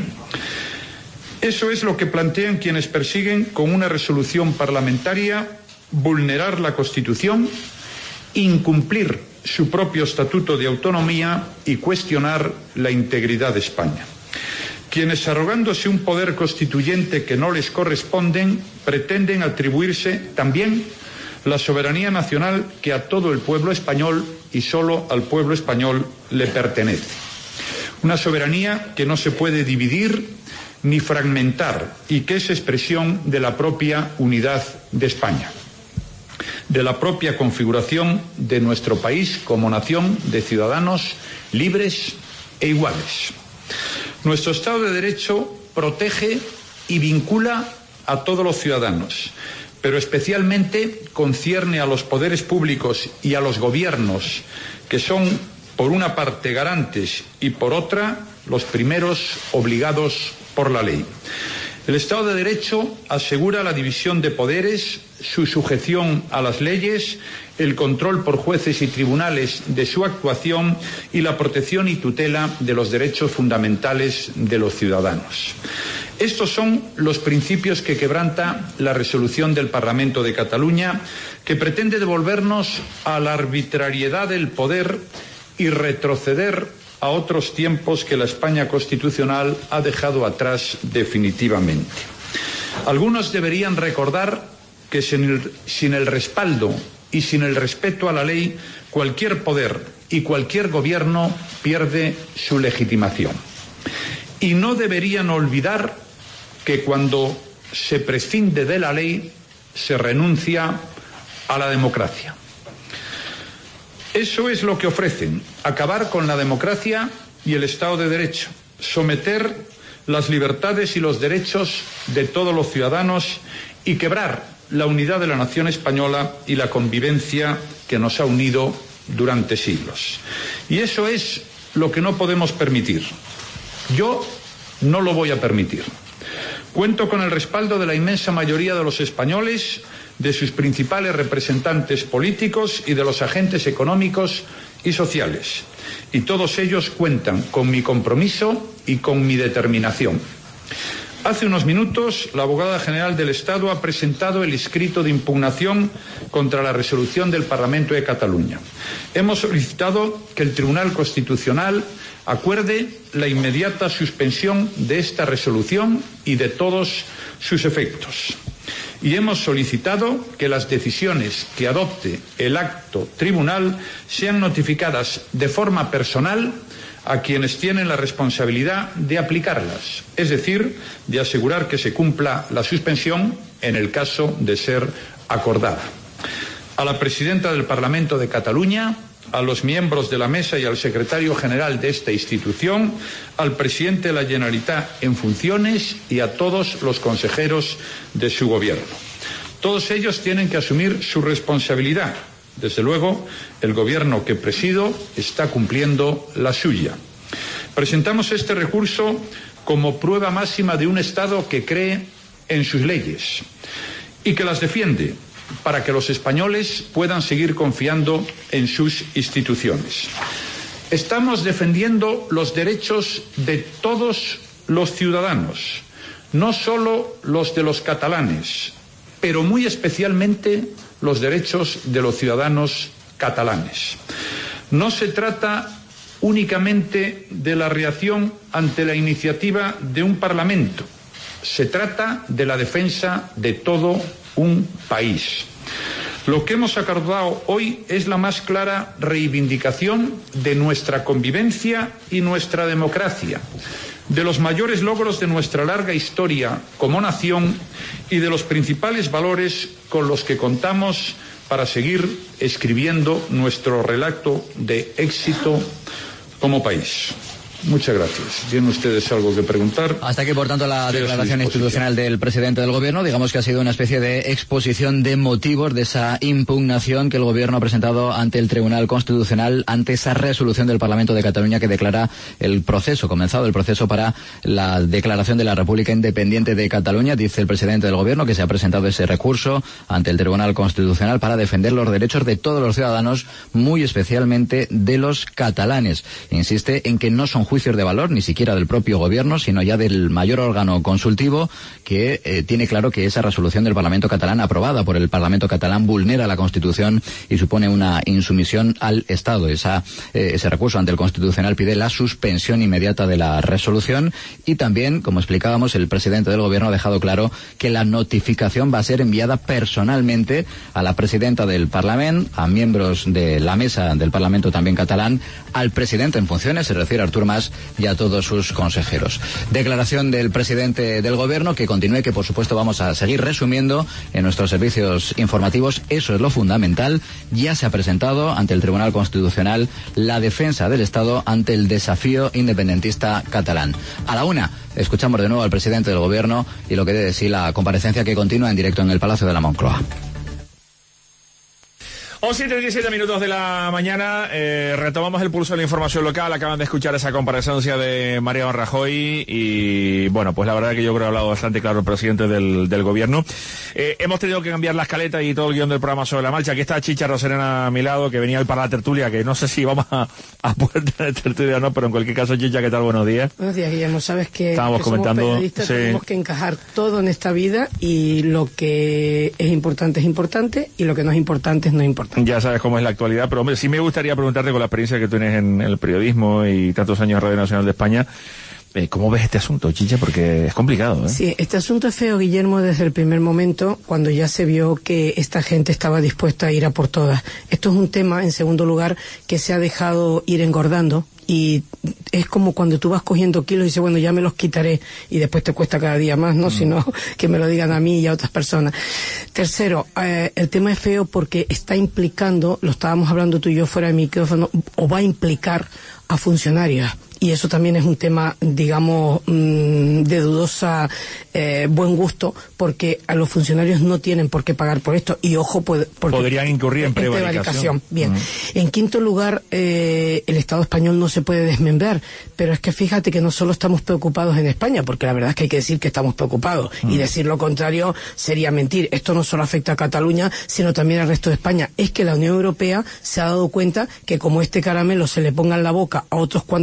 [SPEAKER 2] Eso es lo que plantean quienes persiguen con una resolución parlamentaria vulnerar la Constitución, incumplir su propio Estatuto de Autonomía y cuestionar la integridad de España. Quienes, arrogándose un poder constituyente que no les corresponden, pretenden atribuirse también la soberanía nacional que a todo el pueblo español y solo al pueblo español le pertenece. Una soberanía que no se puede dividir ni fragmentar y que es expresión de la propia unidad de España, de la propia configuración de nuestro país como nación de ciudadanos libres e iguales. Nuestro Estado de Derecho protege y vincula a todos los ciudadanos, pero especialmente concierne a los poderes públicos y a los gobiernos, que son, por una parte, garantes y, por otra, los primeros obligados por la ley. El Estado de Derecho asegura la división de poderes, su sujeción a las leyes, el control por jueces y tribunales de su actuación y la protección y tutela de los derechos fundamentales de los ciudadanos. Estos son los principios que quebranta la resolución del Parlamento de Cataluña, que pretende devolvernos a la arbitrariedad del poder y retroceder a otros tiempos que la España constitucional ha dejado atrás definitivamente. Algunos deberían recordar que sin el, sin el respaldo y sin el respeto a la ley, cualquier poder y cualquier gobierno pierde su legitimación. Y no deberían olvidar que cuando se prescinde de la ley, se renuncia a la democracia. Eso es lo que ofrecen: acabar con la democracia y el Estado de Derecho, someter las libertades y los derechos de todos los ciudadanos y quebrar la unidad de la nación española y la convivencia que nos ha unido durante siglos. Y eso es lo que no podemos permitir. Yo no lo voy a permitir. Cuento con el respaldo de la inmensa mayoría de los españoles, de sus principales representantes políticos y de los agentes económicos y sociales. Y todos ellos cuentan con mi compromiso y con mi determinación. Hace unos minutos, la abogada general del Estado ha presentado el escrito de impugnación contra la resolución del Parlamento de Cataluña. Hemos solicitado que el Tribunal Constitucional acuerde la inmediata suspensión de esta resolución y de todos sus efectos. Y hemos solicitado que las decisiones que adopte el acto tribunal sean notificadas de forma personal a quienes tienen la responsabilidad de aplicarlas, es decir, de asegurar que se cumpla la suspensión en el caso de ser acordada. A la presidenta del Parlamento de Cataluña, a los miembros de la mesa y al secretario general de esta institución, al presidente de la Generalitat en funciones y a todos los consejeros de su gobierno. Todos ellos tienen que asumir su responsabilidad. Desde luego, el gobierno que presido está cumpliendo la suya. Presentamos este recurso como prueba máxima de un Estado que cree en sus leyes y que las defiende, para que los españoles puedan seguir confiando en sus instituciones. Estamos defendiendo los derechos de todos los ciudadanos, no solo los de los catalanes, pero muy especialmente los derechos de los ciudadanos catalanes. No se trata únicamente de la reacción ante la iniciativa de un Parlamento, se trata de la defensa de todo un país. Lo que hemos acordado hoy es la más clara reivindicación de nuestra convivencia y nuestra democracia, de los mayores logros de nuestra larga historia como nación y de los principales valores con los que contamos para seguir escribiendo nuestro relato de éxito como país. Muchas gracias. ¿Tienen ustedes algo que preguntar?
[SPEAKER 4] Hasta aquí, por tanto, la declaración institucional del presidente del Gobierno. Digamos que ha sido una especie de exposición de motivos de esa impugnación que el Gobierno ha presentado ante el Tribunal Constitucional, ante esa resolución del Parlamento de Cataluña que declara el proceso, comenzado el proceso para la declaración de la República Independiente de Cataluña. Dice el presidente del Gobierno que se ha presentado ese recurso ante el Tribunal Constitucional para defender los derechos de todos los ciudadanos, muy especialmente de los catalanes. Insiste en que no son juicios de valor, ni siquiera del propio gobierno, sino ya del mayor órgano consultivo, que eh, tiene claro que esa resolución del Parlamento catalán, aprobada por el Parlamento catalán, vulnera la Constitución y supone una insumisión al Estado. Esa, eh, ese recurso ante el Constitucional pide la suspensión inmediata de la resolución y también, como explicábamos, el presidente del Gobierno ha dejado claro que la notificación va a ser enviada personalmente a la presidenta del Parlamento, a miembros de la mesa del Parlamento también catalán, al presidente en funciones, se refiere a Artur Mas, y a todos sus consejeros. Declaración del presidente del Gobierno que continúe, que por supuesto vamos a seguir resumiendo en nuestros servicios informativos. Eso es lo fundamental. Ya se ha presentado ante el Tribunal Constitucional la defensa del Estado ante el desafío independentista catalán. A la una escuchamos de nuevo al presidente del Gobierno y lo que debe decir la comparecencia que continúa en directo en el Palacio de la Moncloa.
[SPEAKER 13] once y treinta y siete minutos de la mañana, eh, retomamos el pulso de la información local. Acaban de escuchar esa comparecencia de Mariano Rajoy y, bueno, pues la verdad que yo creo que ha hablado bastante claro el presidente del, del gobierno. Eh, hemos tenido que cambiar la escaleta y todo el guión del programa sobre la marcha. Aquí está Chicha Roserena a mi lado, que venía hoy para la tertulia, que no sé si vamos a, a poder tener tertulia o no, pero en cualquier caso, Chicha, ¿qué tal? Buenos días.
[SPEAKER 5] Buenos días, Guillermo. Sabes que,
[SPEAKER 13] Estábamos
[SPEAKER 5] que
[SPEAKER 13] comentando,
[SPEAKER 5] somos periodistas,
[SPEAKER 13] sí.
[SPEAKER 5] Tenemos que encajar todo en esta vida y lo que es importante es importante y lo que no es importante es no importante.
[SPEAKER 13] Ya sabes cómo es la actualidad, pero hombre, sí me gustaría preguntarte, con la experiencia que tienes en el periodismo y tantos años en Radio Nacional de España, eh, ¿cómo ves este asunto, Chicha? Porque es complicado, ¿eh?
[SPEAKER 5] Sí, este asunto es feo, Guillermo, desde el primer momento, cuando ya se vio que esta gente estaba dispuesta a ir a por todas. Esto es un tema, en segundo lugar, que se ha dejado ir engordando. Y es como cuando tú vas cogiendo kilos y dices, bueno, ya me los quitaré, y después te cuesta cada día más, ¿no? Mm. Sino que me lo digan a mí y a otras personas. Tercero, eh, el tema es feo porque está implicando, lo estábamos hablando tú y yo fuera de micrófono, o va a implicar a funcionarios. Y eso también es un tema, digamos, mmm, de dudosa eh, buen gusto, porque a los funcionarios no tienen por qué pagar por esto. Y ojo, porque
[SPEAKER 13] podrían incurrir en prevaricación.
[SPEAKER 5] prevaricación. Bien.
[SPEAKER 13] Mm.
[SPEAKER 5] En quinto lugar, eh, el Estado español no se puede desmembrar. Pero es que fíjate que no solo estamos preocupados en España, porque la verdad es que hay que decir que estamos preocupados. Mm. Y decir lo contrario sería mentir. Esto no solo afecta a Cataluña, sino también al resto de España. Es que la Unión Europea se ha dado cuenta que como este caramelo se le ponga en la boca a otros cuantos chiflados,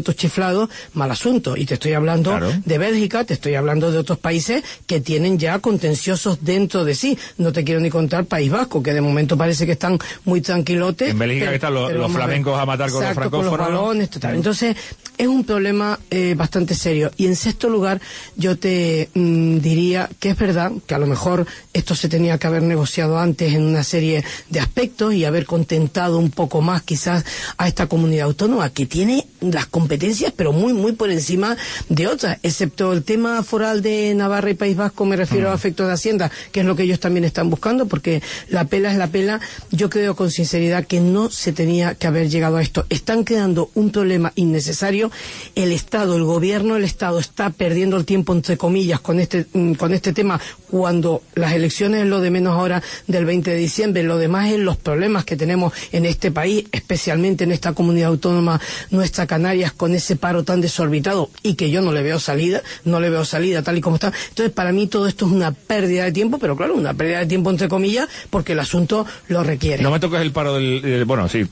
[SPEAKER 5] lado, mal asunto. Y te estoy hablando claro. de Bélgica, te estoy hablando de otros países que tienen ya contenciosos dentro de sí. No te quiero ni contar País Vasco, que de momento parece que están muy tranquilotes.
[SPEAKER 13] En Bélgica pero, que están los, los flamencos a, a matar con exacto, los francófonos.
[SPEAKER 5] Con los balones, total. Entonces, es un problema eh, bastante serio. Y en sexto lugar, yo te mmm, diría que es verdad que a lo mejor esto se tenía que haber negociado antes en una serie de aspectos y haber contentado un poco más quizás a esta comunidad autónoma que tiene las competencias pero muy muy por encima de otras, excepto el tema foral de Navarra y País Vasco, me refiero uh-huh. a efectos de Hacienda, que es lo que ellos también están buscando, porque la pela es la pela. Yo creo con sinceridad que no se tenía que haber llegado a esto. Están creando un problema innecesario. El Estado, el gobierno del Estado está perdiendo el tiempo entre comillas con este con este tema, cuando las elecciones es lo de menos ahora del veinte de diciembre, lo demás es los problemas que tenemos en este país, especialmente en esta comunidad autónoma nuestra Canarias, con ese paro tan desorbitado y que yo no le veo salida, no le veo salida tal y como está. Entonces, para mí todo esto es una pérdida de tiempo, pero claro, una pérdida de tiempo entre comillas, porque el asunto lo requiere.
[SPEAKER 13] No me toques el paro del... del bueno, sí,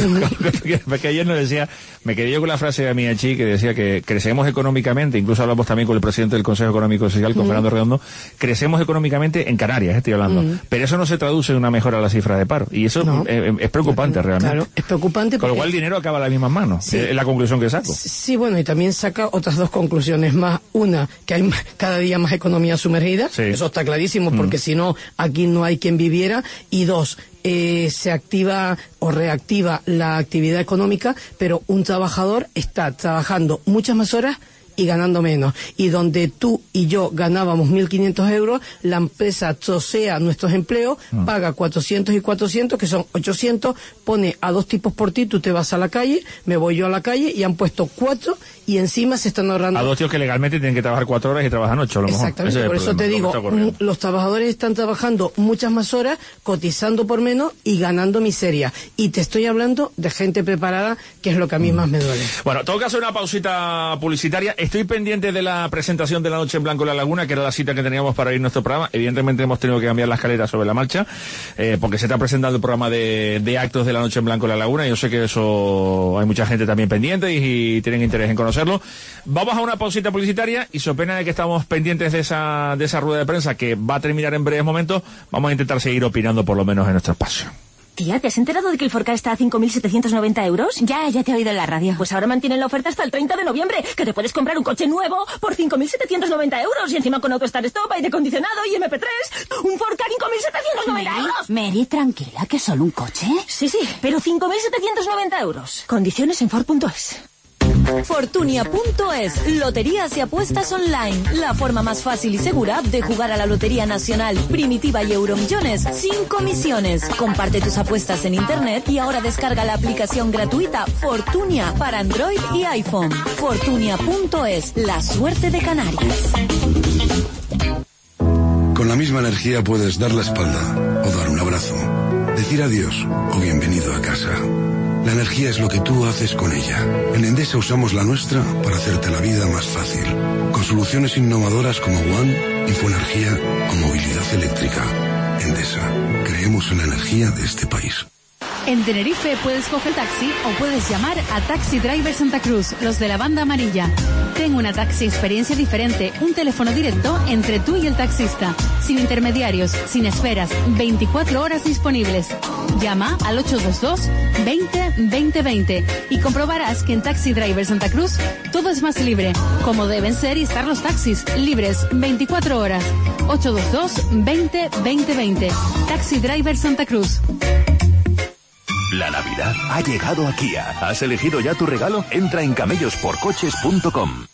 [SPEAKER 13] porque ayer nos decía, me quedé yo con la frase de Miachi que decía que crecemos económicamente, incluso hablamos también con el presidente del Consejo Económico y Social, con mm. Fernando Redondo, crecemos económicamente en Canarias, estoy hablando, mm. pero eso no se traduce en una mejora de la cifra de paro, y eso no. es, es preocupante no, realmente.
[SPEAKER 5] Claro, es preocupante.
[SPEAKER 13] Con lo cual el dinero acaba en las mismas manos, sí. es la conclusión que saco.
[SPEAKER 5] Sí, bueno, y también saca otras dos conclusiones más. Una, que hay cada día más economía sumergida, sí. eso está clarísimo, porque mm. si no, aquí no hay quien viviera. Y dos, eh, se activa o reactiva la actividad económica, pero un trabajador está trabajando muchas más horas y ganando menos. Y donde tú y yo ganábamos mil quinientos euros, la empresa trocea nuestros empleos, mm. paga cuatrocientos y cuatrocientos, que son ochocientos, pone a dos tipos por ti, tú te vas a la calle, me voy yo a la calle, y han puesto cuatro, y encima se están ahorrando...
[SPEAKER 13] A dos tíos que legalmente tienen que trabajar cuatro horas y trabajan ocho, a lo mejor.
[SPEAKER 5] Exactamente, por eso te digo, los trabajadores están trabajando muchas más horas, cotizando por menos y ganando miseria. Y te estoy hablando de gente preparada, que es lo que a mí mm. más me duele.
[SPEAKER 13] Bueno, tengo que hacer una pausita publicitaria. Estoy pendiente de la presentación de La Noche en Blanco en la Laguna, que era la cita que teníamos para ir a nuestro programa. Evidentemente hemos tenido que cambiar la escalera sobre la marcha, eh, porque se está presentando el programa de, de actos de La Noche en Blanco en la Laguna. Yo sé que eso hay mucha gente también pendiente y, y tienen interés en conocerlo. Vamos a una pausita publicitaria y so pena de que estamos pendientes de esa, de esa rueda de prensa que va a terminar en breves momentos, vamos a intentar seguir opinando por lo menos en nuestro espacio.
[SPEAKER 6] Tía, ¿te has enterado de que el Forcar está a cinco mil setecientos noventa euros? Ya, ya te he oído en la radio. Pues ahora mantienen la oferta hasta el treinta de noviembre, que te puedes comprar un coche nuevo por cinco mil setecientos noventa euros y encima con AutoStart Stop, aire acondicionado y eme pe tres. Un Forcar cinco mil setecientos noventa euros.
[SPEAKER 9] Mary, tranquila, ¿que solo un coche?
[SPEAKER 6] Sí, sí, pero cinco mil setecientos noventa euros. Condiciones en Ford punto es.
[SPEAKER 18] Fortunia punto es, loterías y apuestas online, la forma más fácil y segura de jugar a la Lotería Nacional, Primitiva y Euromillones sin comisiones. Comparte tus apuestas en internet y ahora descarga la aplicación gratuita Fortunia para Android y iPhone. Fortunia punto es, la suerte de Canarias.
[SPEAKER 10] Con la misma energía puedes dar la espalda o dar un abrazo, decir adiós o bienvenido a casa. La energía es lo que tú haces con ella. En Endesa usamos la nuestra para hacerte la vida más fácil. Con soluciones innovadoras como One, Infoenergía o movilidad eléctrica. Endesa, creemos en la energía de este país.
[SPEAKER 22] En Tenerife puedes coger taxi o puedes llamar a Taxi Driver Santa Cruz, los de la banda amarilla. Ten una taxi experiencia diferente, un teléfono directo entre tú y el taxista, sin intermediarios, sin esperas, veinticuatro horas disponibles. Llama al ocho dos dos, veinte, veinte, veinte y comprobarás que en Taxi Driver Santa Cruz todo es más libre, como deben ser y estar los taxis, libres veinticuatro horas. ocho dos dos, veinte, veinte, veinte. Taxi Driver Santa Cruz.
[SPEAKER 11] La Navidad ha llegado a Kia. ¿Has elegido ya tu regalo? Entra en camellos por coches punto com.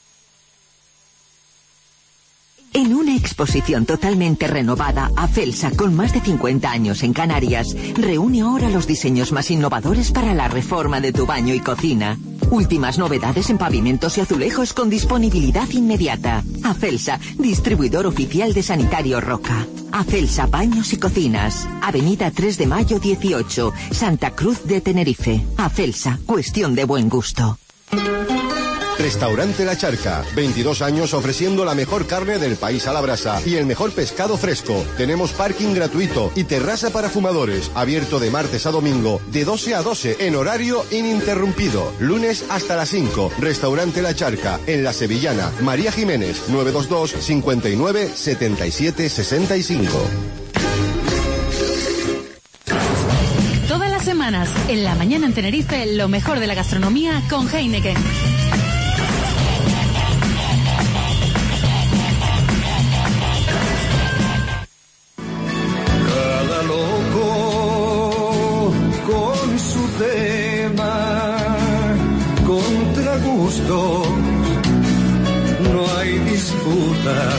[SPEAKER 9] En una exposición totalmente renovada, Afelsa, con más de cincuenta años en Canarias, reúne ahora los diseños más innovadores para la reforma de tu baño y cocina. Últimas novedades en pavimentos y azulejos con disponibilidad inmediata. Afelsa, distribuidor oficial de Sanitario Roca. Afelsa Baños y Cocinas. Avenida tres de mayo dieciocho, Santa Cruz de Tenerife. Afelsa, cuestión de buen gusto.
[SPEAKER 12] Restaurante La Charca, veintidós años ofreciendo la mejor carne del país a la brasa y el mejor pescado fresco. Tenemos parking gratuito y terraza para fumadores, abierto de martes a domingo, de doce a doce, en horario ininterrumpido, lunes hasta las cinco. Restaurante La Charca, en La Sevillana. María Jiménez, nueve dos dos, cincuenta y nueve, setenta y siete, sesenta y cinco.
[SPEAKER 22] Todas las semanas, en la mañana en Tenerife, lo mejor de la gastronomía con Heineken.
[SPEAKER 20] Cada loco con su tema, contra gusto, no hay disputa.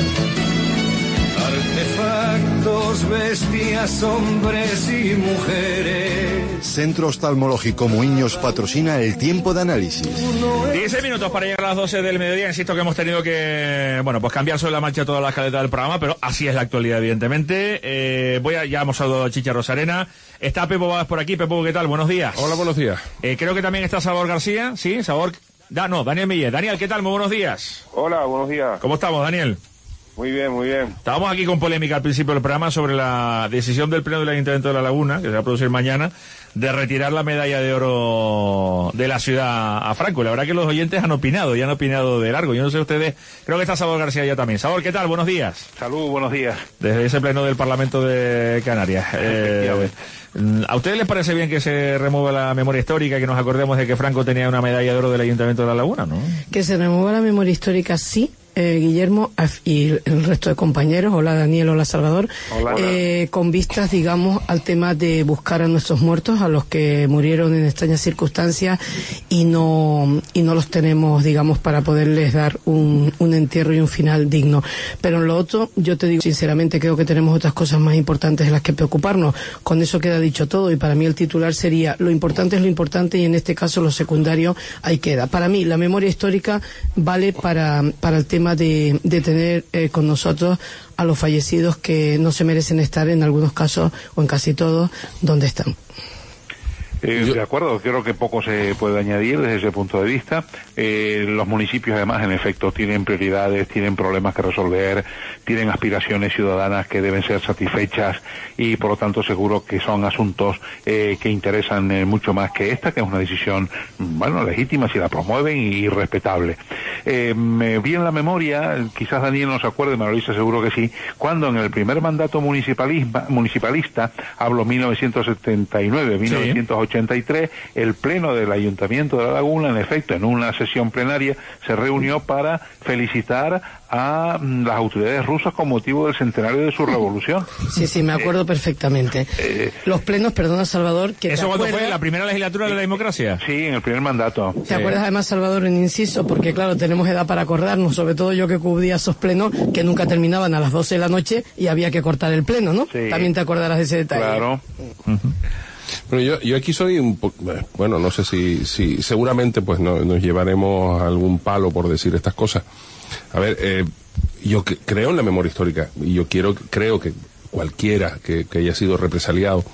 [SPEAKER 20] Artefactos, bestias, hombres y mujeres.
[SPEAKER 12] Centro Oftalmológico Muiños patrocina El Tiempo de Análisis.
[SPEAKER 13] dieciséis minutos para llegar a las doce del mediodía. Insisto que hemos tenido que, bueno, pues cambiar sobre la marcha toda la escaleta del programa, pero así es la actualidad, evidentemente. Eh, voy a, ya hemos saludado a Chicha Rosarena. Está Pepo Báez por aquí. Pepo, ¿qué tal? Buenos días.
[SPEAKER 14] Hola, buenos días.
[SPEAKER 13] Eh, creo que también está Salvador García. Sí, Salvador. Da, no, Daniel Millés. Daniel, ¿qué tal? Muy buenos días.
[SPEAKER 16] Hola, buenos días.
[SPEAKER 13] ¿Cómo estamos, Daniel?
[SPEAKER 16] Muy bien, muy bien.
[SPEAKER 13] Estábamos aquí con polémica al principio del programa sobre la decisión del Pleno del Ayuntamiento de La Laguna, que se va a producir mañana, de retirar la medalla de oro de la ciudad a Franco. La verdad que los oyentes han opinado, y han opinado de largo. Yo no sé ustedes, creo que está Salvador García ya también. Salvador, ¿qué tal? Buenos días.
[SPEAKER 16] Salud, buenos días.
[SPEAKER 13] Desde ese Pleno del Parlamento de Canarias. Eh, ¿A ustedes les parece bien que se remueva la memoria histórica, que nos acordemos de que Franco tenía una medalla de oro del Ayuntamiento de La Laguna, no?
[SPEAKER 5] Que se remueva la memoria histórica, sí. Eh, Guillermo y el resto de compañeros, hola Daniel, hola Salvador,
[SPEAKER 16] hola.
[SPEAKER 5] Eh, con vistas, digamos, al tema de buscar a nuestros muertos, a los que murieron en extrañas circunstancias y no y no los tenemos, digamos, para poderles dar un, un entierro y un final digno. Pero en lo otro, yo te digo sinceramente, creo que tenemos otras cosas más importantes de las que preocuparnos. Con eso queda dicho todo, y para mí el titular sería: lo importante es lo importante, y en este caso lo secundario ahí queda. Para mí la memoria histórica vale para, para el tema De, de tener eh, con nosotros a los fallecidos que no se merecen estar, en algunos casos o en casi todos, donde están.
[SPEAKER 16] Eh, de acuerdo, creo que poco se puede añadir desde ese punto de vista. Eh, los municipios, además, en efecto, tienen prioridades, tienen problemas que resolver, tienen aspiraciones ciudadanas que deben ser satisfechas, y por lo tanto seguro que son asuntos eh, que interesan eh, mucho más que esta, que es una decisión, bueno, legítima si la promueven y respetable. Eh, me vi en la memoria, quizás Daniel no se acuerde, María Luisa seguro que sí, cuando en el primer mandato municipalismo, municipalista, hablo mil novecientos setenta y nueve, mil novecientos ochenta y tres, el Pleno del Ayuntamiento de La Laguna, en efecto, en una sesión plenaria, se reunió para felicitar a mm, las autoridades rusas con motivo del centenario de su revolución.
[SPEAKER 5] Sí, sí, me acuerdo eh, perfectamente. Eh, Los plenos, perdona Salvador, que
[SPEAKER 13] ¿eso cuando fue la primera legislatura de la democracia?
[SPEAKER 16] Sí, en el primer mandato.
[SPEAKER 5] ¿Te sí. acuerdas además, Salvador, en inciso? Porque claro, tenemos edad para acordarnos, sobre todo yo que cubría esos plenos que nunca terminaban a las doce de la noche y había que cortar el pleno, ¿no?
[SPEAKER 16] Sí.
[SPEAKER 5] También te acordarás de ese detalle.
[SPEAKER 16] Claro.
[SPEAKER 14] Uh-huh. Bueno, yo, yo aquí soy un po- bueno, no sé si, si seguramente pues no, nos llevaremos algún palo por decir estas cosas. A ver, eh, yo que, creo en la memoria histórica, y yo quiero, creo que cualquiera que, que haya sido represaliado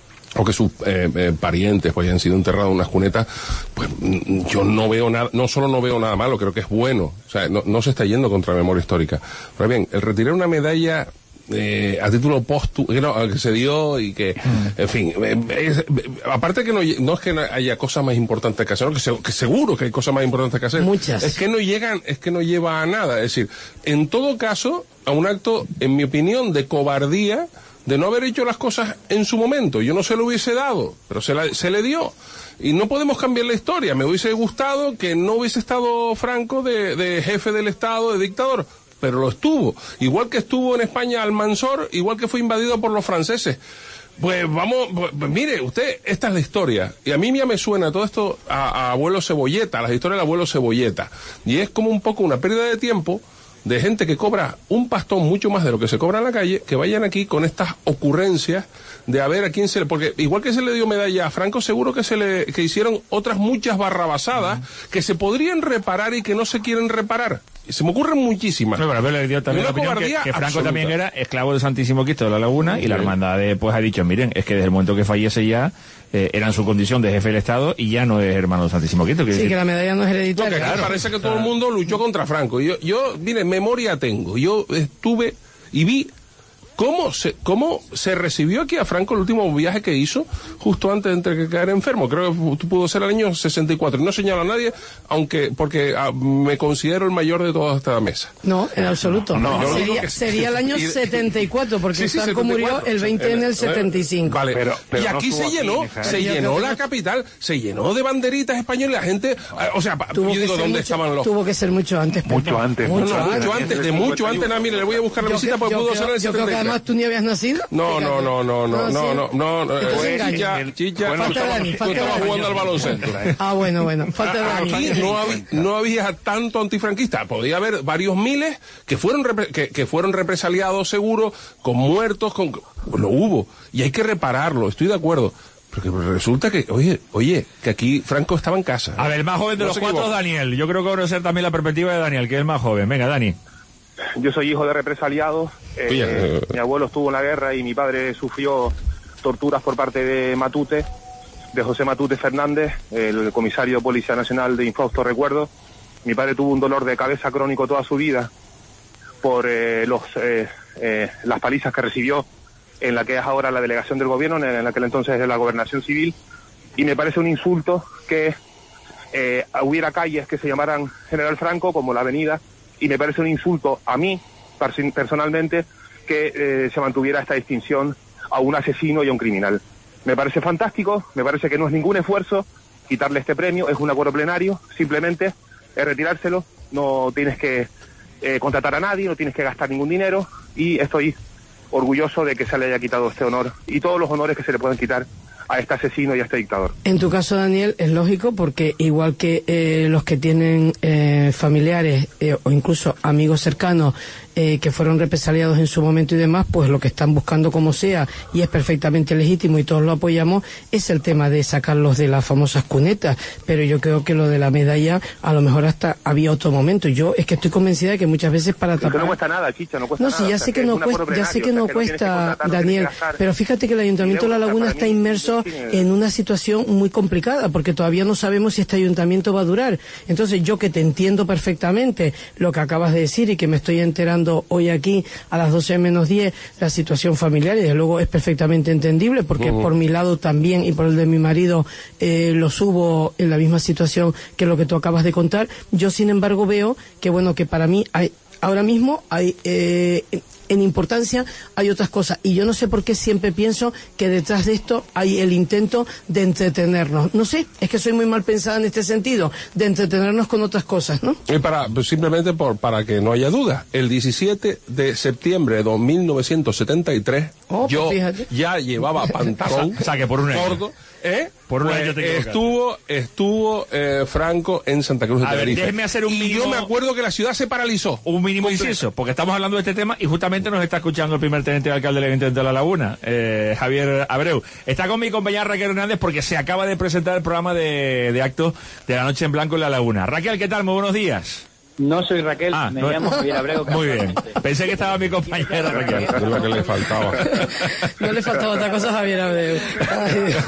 [SPEAKER 14] o que sus eh, eh, parientes pues hayan sido enterrados en unas cunetas, pues yo no veo nada, no solo no veo nada malo, creo que es bueno. O sea, no, no se está yendo contra la memoria histórica. Pero bien, el retirar una medalla Eh, a título póstumo que, no, que se dio y que, en fin, es, aparte que no, no es que no haya cosas más importantes que hacer, no, que, se, que seguro que hay cosas más importantes que hacer.
[SPEAKER 5] Muchas.
[SPEAKER 16] Es que no llegan, es que no lleva a nada. Es decir, en todo caso, a un acto, en mi opinión, de cobardía, de no haber hecho las cosas en su momento. Yo no se lo hubiese dado, pero se, la, se le dio. Y no podemos cambiar la historia. Me hubiese gustado que no hubiese estado Franco de, de jefe del Estado, de dictador, pero lo estuvo. Igual que estuvo en España Almanzor, igual que fue invadido por los franceses. Pues vamos, pues, pues mire, usted, esta es la historia. Y a mí ya me suena todo esto a, a abuelo Cebolleta, las historias del abuelo Cebolleta. Y es como un poco una pérdida de tiempo de gente que cobra un pastón mucho más de lo que se cobra en la calle, que vayan aquí con estas ocurrencias de a ver a quién se le... Porque igual que se le dio medalla a Franco, seguro que se le que hicieron otras muchas barrabasadas uh-huh. que se podrían reparar y que no se quieren reparar.
[SPEAKER 14] se me ocurren muchísimas.
[SPEAKER 13] No, pero, pero le dio también la opinión que, que Franco
[SPEAKER 14] absoluta.
[SPEAKER 13] también era esclavo del Santísimo Cristo de la Laguna, y la hermandad pues ha dicho, miren, es que desde el momento que fallece ya eh, era en su condición de jefe del Estado y ya no es hermano del Santísimo Cristo.
[SPEAKER 5] Sí,
[SPEAKER 13] decir,
[SPEAKER 5] que la medalla no es hereditaria.
[SPEAKER 14] No, que
[SPEAKER 5] claro.
[SPEAKER 14] parece que todo el mundo luchó contra Franco. Yo, yo, mire, memoria tengo. Yo estuve y vi cómo se, cómo se recibió aquí a Franco el último viaje que hizo, justo antes de que caer enfermo. Creo que pudo ser el año sesenta y cuatro. No señalo a nadie, aunque porque ah, me considero el mayor de toda esta mesa.
[SPEAKER 5] No, en absoluto.
[SPEAKER 14] No, no,
[SPEAKER 5] sería,
[SPEAKER 14] que,
[SPEAKER 5] sería el año setenta y cuatro, porque
[SPEAKER 14] sí, sí,
[SPEAKER 5] Franco murió el veinte en el setenta y cinco.
[SPEAKER 14] Vale,
[SPEAKER 16] pero, pero
[SPEAKER 14] y aquí
[SPEAKER 16] no
[SPEAKER 14] se llenó,
[SPEAKER 16] aquí,
[SPEAKER 14] se llenó la capital, se llenó de banderitas españolas, la gente, o sea,
[SPEAKER 5] Tuvo
[SPEAKER 14] yo digo, ¿dónde
[SPEAKER 5] mucho,
[SPEAKER 14] estaban los...?
[SPEAKER 5] Tuvo que ser mucho antes.
[SPEAKER 16] Mucho
[SPEAKER 5] Pepa.
[SPEAKER 16] antes.
[SPEAKER 5] Mucho,
[SPEAKER 14] No, no,
[SPEAKER 5] antes.
[SPEAKER 14] mucho antes, de mucho antes, nada, mire, le voy a buscar la
[SPEAKER 5] Yo
[SPEAKER 14] visita
[SPEAKER 5] que-
[SPEAKER 14] porque
[SPEAKER 5] yo
[SPEAKER 14] pudo
[SPEAKER 5] creo-
[SPEAKER 14] ser en el
[SPEAKER 5] Yo creo que
[SPEAKER 14] setenta y tres.
[SPEAKER 5] además tú ni habías nacido.
[SPEAKER 14] No, no, no, no, no, no, no, no, no,
[SPEAKER 5] Entonces
[SPEAKER 14] eh,
[SPEAKER 5] engaño.
[SPEAKER 14] Chicha, Chicha,
[SPEAKER 5] Falta
[SPEAKER 14] tú estabas-
[SPEAKER 5] Dani,
[SPEAKER 14] tú
[SPEAKER 5] falta
[SPEAKER 14] estabas
[SPEAKER 5] Dani.
[SPEAKER 14] jugando al baloncesto.
[SPEAKER 5] Ah, bueno, bueno, falta Dani.
[SPEAKER 14] Aquí no había, no había tanto antifranquista. Podía haber varios miles que fueron repre- que, que fueron represaliados seguro, con muertos, con lo hubo. Y hay que repararlo, estoy de acuerdo. Porque resulta que, oye, oye, que aquí Franco estaba en casa.
[SPEAKER 13] A ver, el más joven de
[SPEAKER 14] No
[SPEAKER 13] los
[SPEAKER 14] se
[SPEAKER 13] cuatro es
[SPEAKER 14] equivoque.
[SPEAKER 13] Daniel. Yo creo que va a ser también la perspectiva de Daniel, que es el más joven. Venga, Dani.
[SPEAKER 8] Yo soy hijo de represaliados. Eh,
[SPEAKER 14] Oye, eh,
[SPEAKER 8] mi abuelo estuvo en la guerra y mi padre sufrió torturas por parte de Matute, de José Matute Fernández, el comisario de Policía Nacional de infausto recuerdo. Mi padre tuvo un dolor de cabeza crónico toda su vida por eh, los eh, eh, las palizas que recibió en la que es ahora la delegación del gobierno, en aquel entonces de la gobernación civil, y me parece un insulto que eh, hubiera calles que se llamaran General Franco, como la avenida, y me parece un insulto a mí, personalmente, que eh, se mantuviera esta distinción a un asesino y a un criminal. Me parece fantástico, me parece que no es ningún esfuerzo quitarle este premio, es un acuerdo plenario, simplemente es retirárselo, no tienes que eh, contratar a nadie, no tienes que gastar ningún dinero, y estoy orgulloso de que se le haya quitado este honor y todos los honores que se le pueden quitar a este asesino y a este dictador.
[SPEAKER 5] En tu caso, Daniel, es lógico porque igual que eh, los que tienen eh, familiares eh, o incluso amigos cercanos eh, que fueron represaliados en su momento y demás, pues lo que están buscando como sea, y es perfectamente legítimo y todos lo apoyamos, es el tema de sacarlos de las famosas cunetas. Pero yo creo que lo de la medalla, a lo mejor hasta había otro momento. Yo es que estoy convencida de que muchas veces para
[SPEAKER 8] Es que
[SPEAKER 5] tapar...
[SPEAKER 8] no cuesta nada, Chicha, no cuesta
[SPEAKER 5] No,
[SPEAKER 8] nada.
[SPEAKER 5] sí, ya
[SPEAKER 8] o sea,
[SPEAKER 5] sé que
[SPEAKER 8] es
[SPEAKER 5] no
[SPEAKER 8] un acuerdo
[SPEAKER 5] cuesta, ya sé
[SPEAKER 8] plenario,
[SPEAKER 5] que
[SPEAKER 8] o sea,
[SPEAKER 5] no
[SPEAKER 8] que no tienes que
[SPEAKER 5] cuesta,
[SPEAKER 8] contratar, no tienes
[SPEAKER 5] Daniel,
[SPEAKER 8] que gastar.
[SPEAKER 5] pero fíjate que el Ayuntamiento de La Laguna está inmerso en una situación muy complicada, porque todavía no sabemos si este ayuntamiento va a durar. Entonces, yo que te entiendo perfectamente lo que acabas de decir y que me estoy enterando hoy aquí a las doce menos diez, la situación familiar, y desde luego es perfectamente entendible, porque
[SPEAKER 15] Uh-huh.
[SPEAKER 5] por mi lado también y por el de mi marido eh, los hubo en la misma situación que lo que tú acabas de contar. Yo, sin embargo, veo que, bueno, que para mí hay, ahora mismo hay... Eh, en importancia hay otras cosas, y yo no sé por qué siempre pienso que detrás de esto hay el intento de entretenernos. No sé, es que soy muy mal pensada en este sentido, de entretenernos con otras cosas, ¿no?
[SPEAKER 14] Y para, pues simplemente por, para que no haya duda, el diecisiete de septiembre de mil novecientos setenta y tres,
[SPEAKER 5] Oh, pues
[SPEAKER 14] yo
[SPEAKER 5] fíjate.
[SPEAKER 14] ya llevaba pantalón
[SPEAKER 13] O sea, que por un año.
[SPEAKER 14] gordo, ¿eh?
[SPEAKER 13] Por un
[SPEAKER 14] Pues
[SPEAKER 13] año te equivocaste.
[SPEAKER 14] estuvo, estuvo eh, Franco en Santa Cruz de
[SPEAKER 13] A ver,
[SPEAKER 14] Tenerife.
[SPEAKER 13] déjeme hacer un
[SPEAKER 14] y
[SPEAKER 13] mínimo-
[SPEAKER 14] yo me acuerdo que la ciudad se paralizó.
[SPEAKER 13] Un mínimo
[SPEAKER 14] Completo.
[SPEAKER 13] inciso, porque estamos hablando de este tema y justamente nos está escuchando el primer teniente de alcalde del Ayuntamiento de La Laguna, eh, Javier Abreu. Está con mi compañera Raquel Hernández porque se acaba de presentar el programa de, de actos de la Noche en Blanco en La Laguna. Raquel, ¿qué tal? Muy buenos días.
[SPEAKER 17] No soy Raquel,
[SPEAKER 13] Ah,
[SPEAKER 17] me
[SPEAKER 13] no-
[SPEAKER 17] llamo Javier Abreu.
[SPEAKER 13] Muy bien. Pensé que estaba mi compañera Raquel.
[SPEAKER 14] Es lo que le faltaba.
[SPEAKER 5] No le faltaba otra cosa a Javier Abreu. Ay, Dios.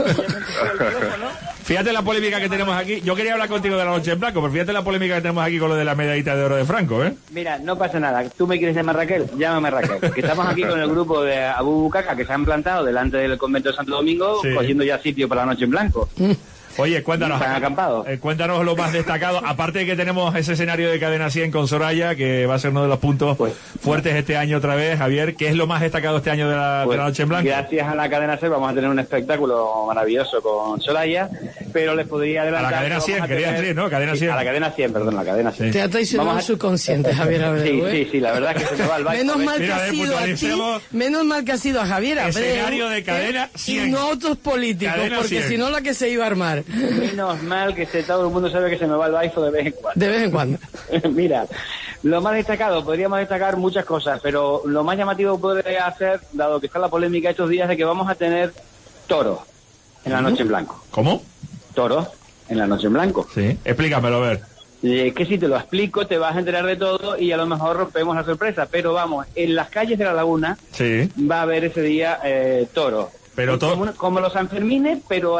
[SPEAKER 13] Fíjate la polémica que tenemos aquí. Yo quería hablar contigo de la Noche en Blanco, pero fíjate la polémica que tenemos aquí con lo de la medallita de oro de Franco, ¿eh?
[SPEAKER 17] Mira, no pasa nada. ¿Tú me quieres llamar Raquel? Llámame Raquel. Que estamos aquí con el grupo de Abu Bucaca que se han plantado delante del convento de Santo Domingo,
[SPEAKER 13] Sí.
[SPEAKER 17] cogiendo ya sitio para la Noche en Blanco.
[SPEAKER 13] Oye, cuéntanos,
[SPEAKER 17] Están acampados.
[SPEAKER 13] eh, cuéntanos lo más destacado, aparte de que tenemos ese escenario de Cadena cien con Soraya, que va a ser uno de los puntos fuertes este año otra vez, Javier. ¿Qué es lo más destacado este año de la,
[SPEAKER 17] Pues,
[SPEAKER 13] de la Noche en Blanco?
[SPEAKER 17] gracias a la cadena C vamos a tener un espectáculo maravilloso con Soraya, pero les podría adelantar...
[SPEAKER 13] A la cadena
[SPEAKER 17] que vamos
[SPEAKER 13] cien,
[SPEAKER 17] a
[SPEAKER 13] quería
[SPEAKER 17] tener-
[SPEAKER 13] decir, ¿no? Cadena
[SPEAKER 17] Sí,
[SPEAKER 13] cien.
[SPEAKER 17] a la cadena cien, perdón, la cadena cien.
[SPEAKER 5] Te ha traicionado
[SPEAKER 17] Vamos
[SPEAKER 5] el
[SPEAKER 17] a-
[SPEAKER 5] subconsciente, Javier Abreu.
[SPEAKER 17] Sí,
[SPEAKER 5] ¿eh?
[SPEAKER 17] sí, sí, la verdad es que se me va el baile.
[SPEAKER 5] Menos mal que
[SPEAKER 17] Mira,
[SPEAKER 5] ha
[SPEAKER 17] de
[SPEAKER 5] sido a ti,
[SPEAKER 17] puntualicemos-
[SPEAKER 5] menos mal que ha sido a Javier Abreu.
[SPEAKER 17] Escenario de
[SPEAKER 5] ¿eh?
[SPEAKER 17] cadena
[SPEAKER 5] Y
[SPEAKER 17] cien.
[SPEAKER 5] no a otros políticos,
[SPEAKER 17] Cadena
[SPEAKER 5] porque
[SPEAKER 17] cien.
[SPEAKER 5] si no la que se iba a armar.
[SPEAKER 17] Menos mal que se, todo el mundo sabe que se me va el baifo de vez en cuando.
[SPEAKER 5] De vez en cuando.
[SPEAKER 17] Mira, lo más destacado, podríamos destacar muchas cosas, pero lo más llamativo podría ser, dado que está la polémica estos días, de que vamos a tener toros en la Noche en Blanco.
[SPEAKER 13] ¿Cómo?
[SPEAKER 17] Toros en la Noche en Blanco.
[SPEAKER 13] Sí, explícamelo, a ver.
[SPEAKER 17] Eh, que si te lo explico te vas a enterar de todo y a lo mejor rompemos la sorpresa, pero vamos, en las calles de la laguna
[SPEAKER 13] sí.
[SPEAKER 17] va a haber ese día eh, toros.
[SPEAKER 13] Pero to-
[SPEAKER 17] como, como los Sanfermines, pero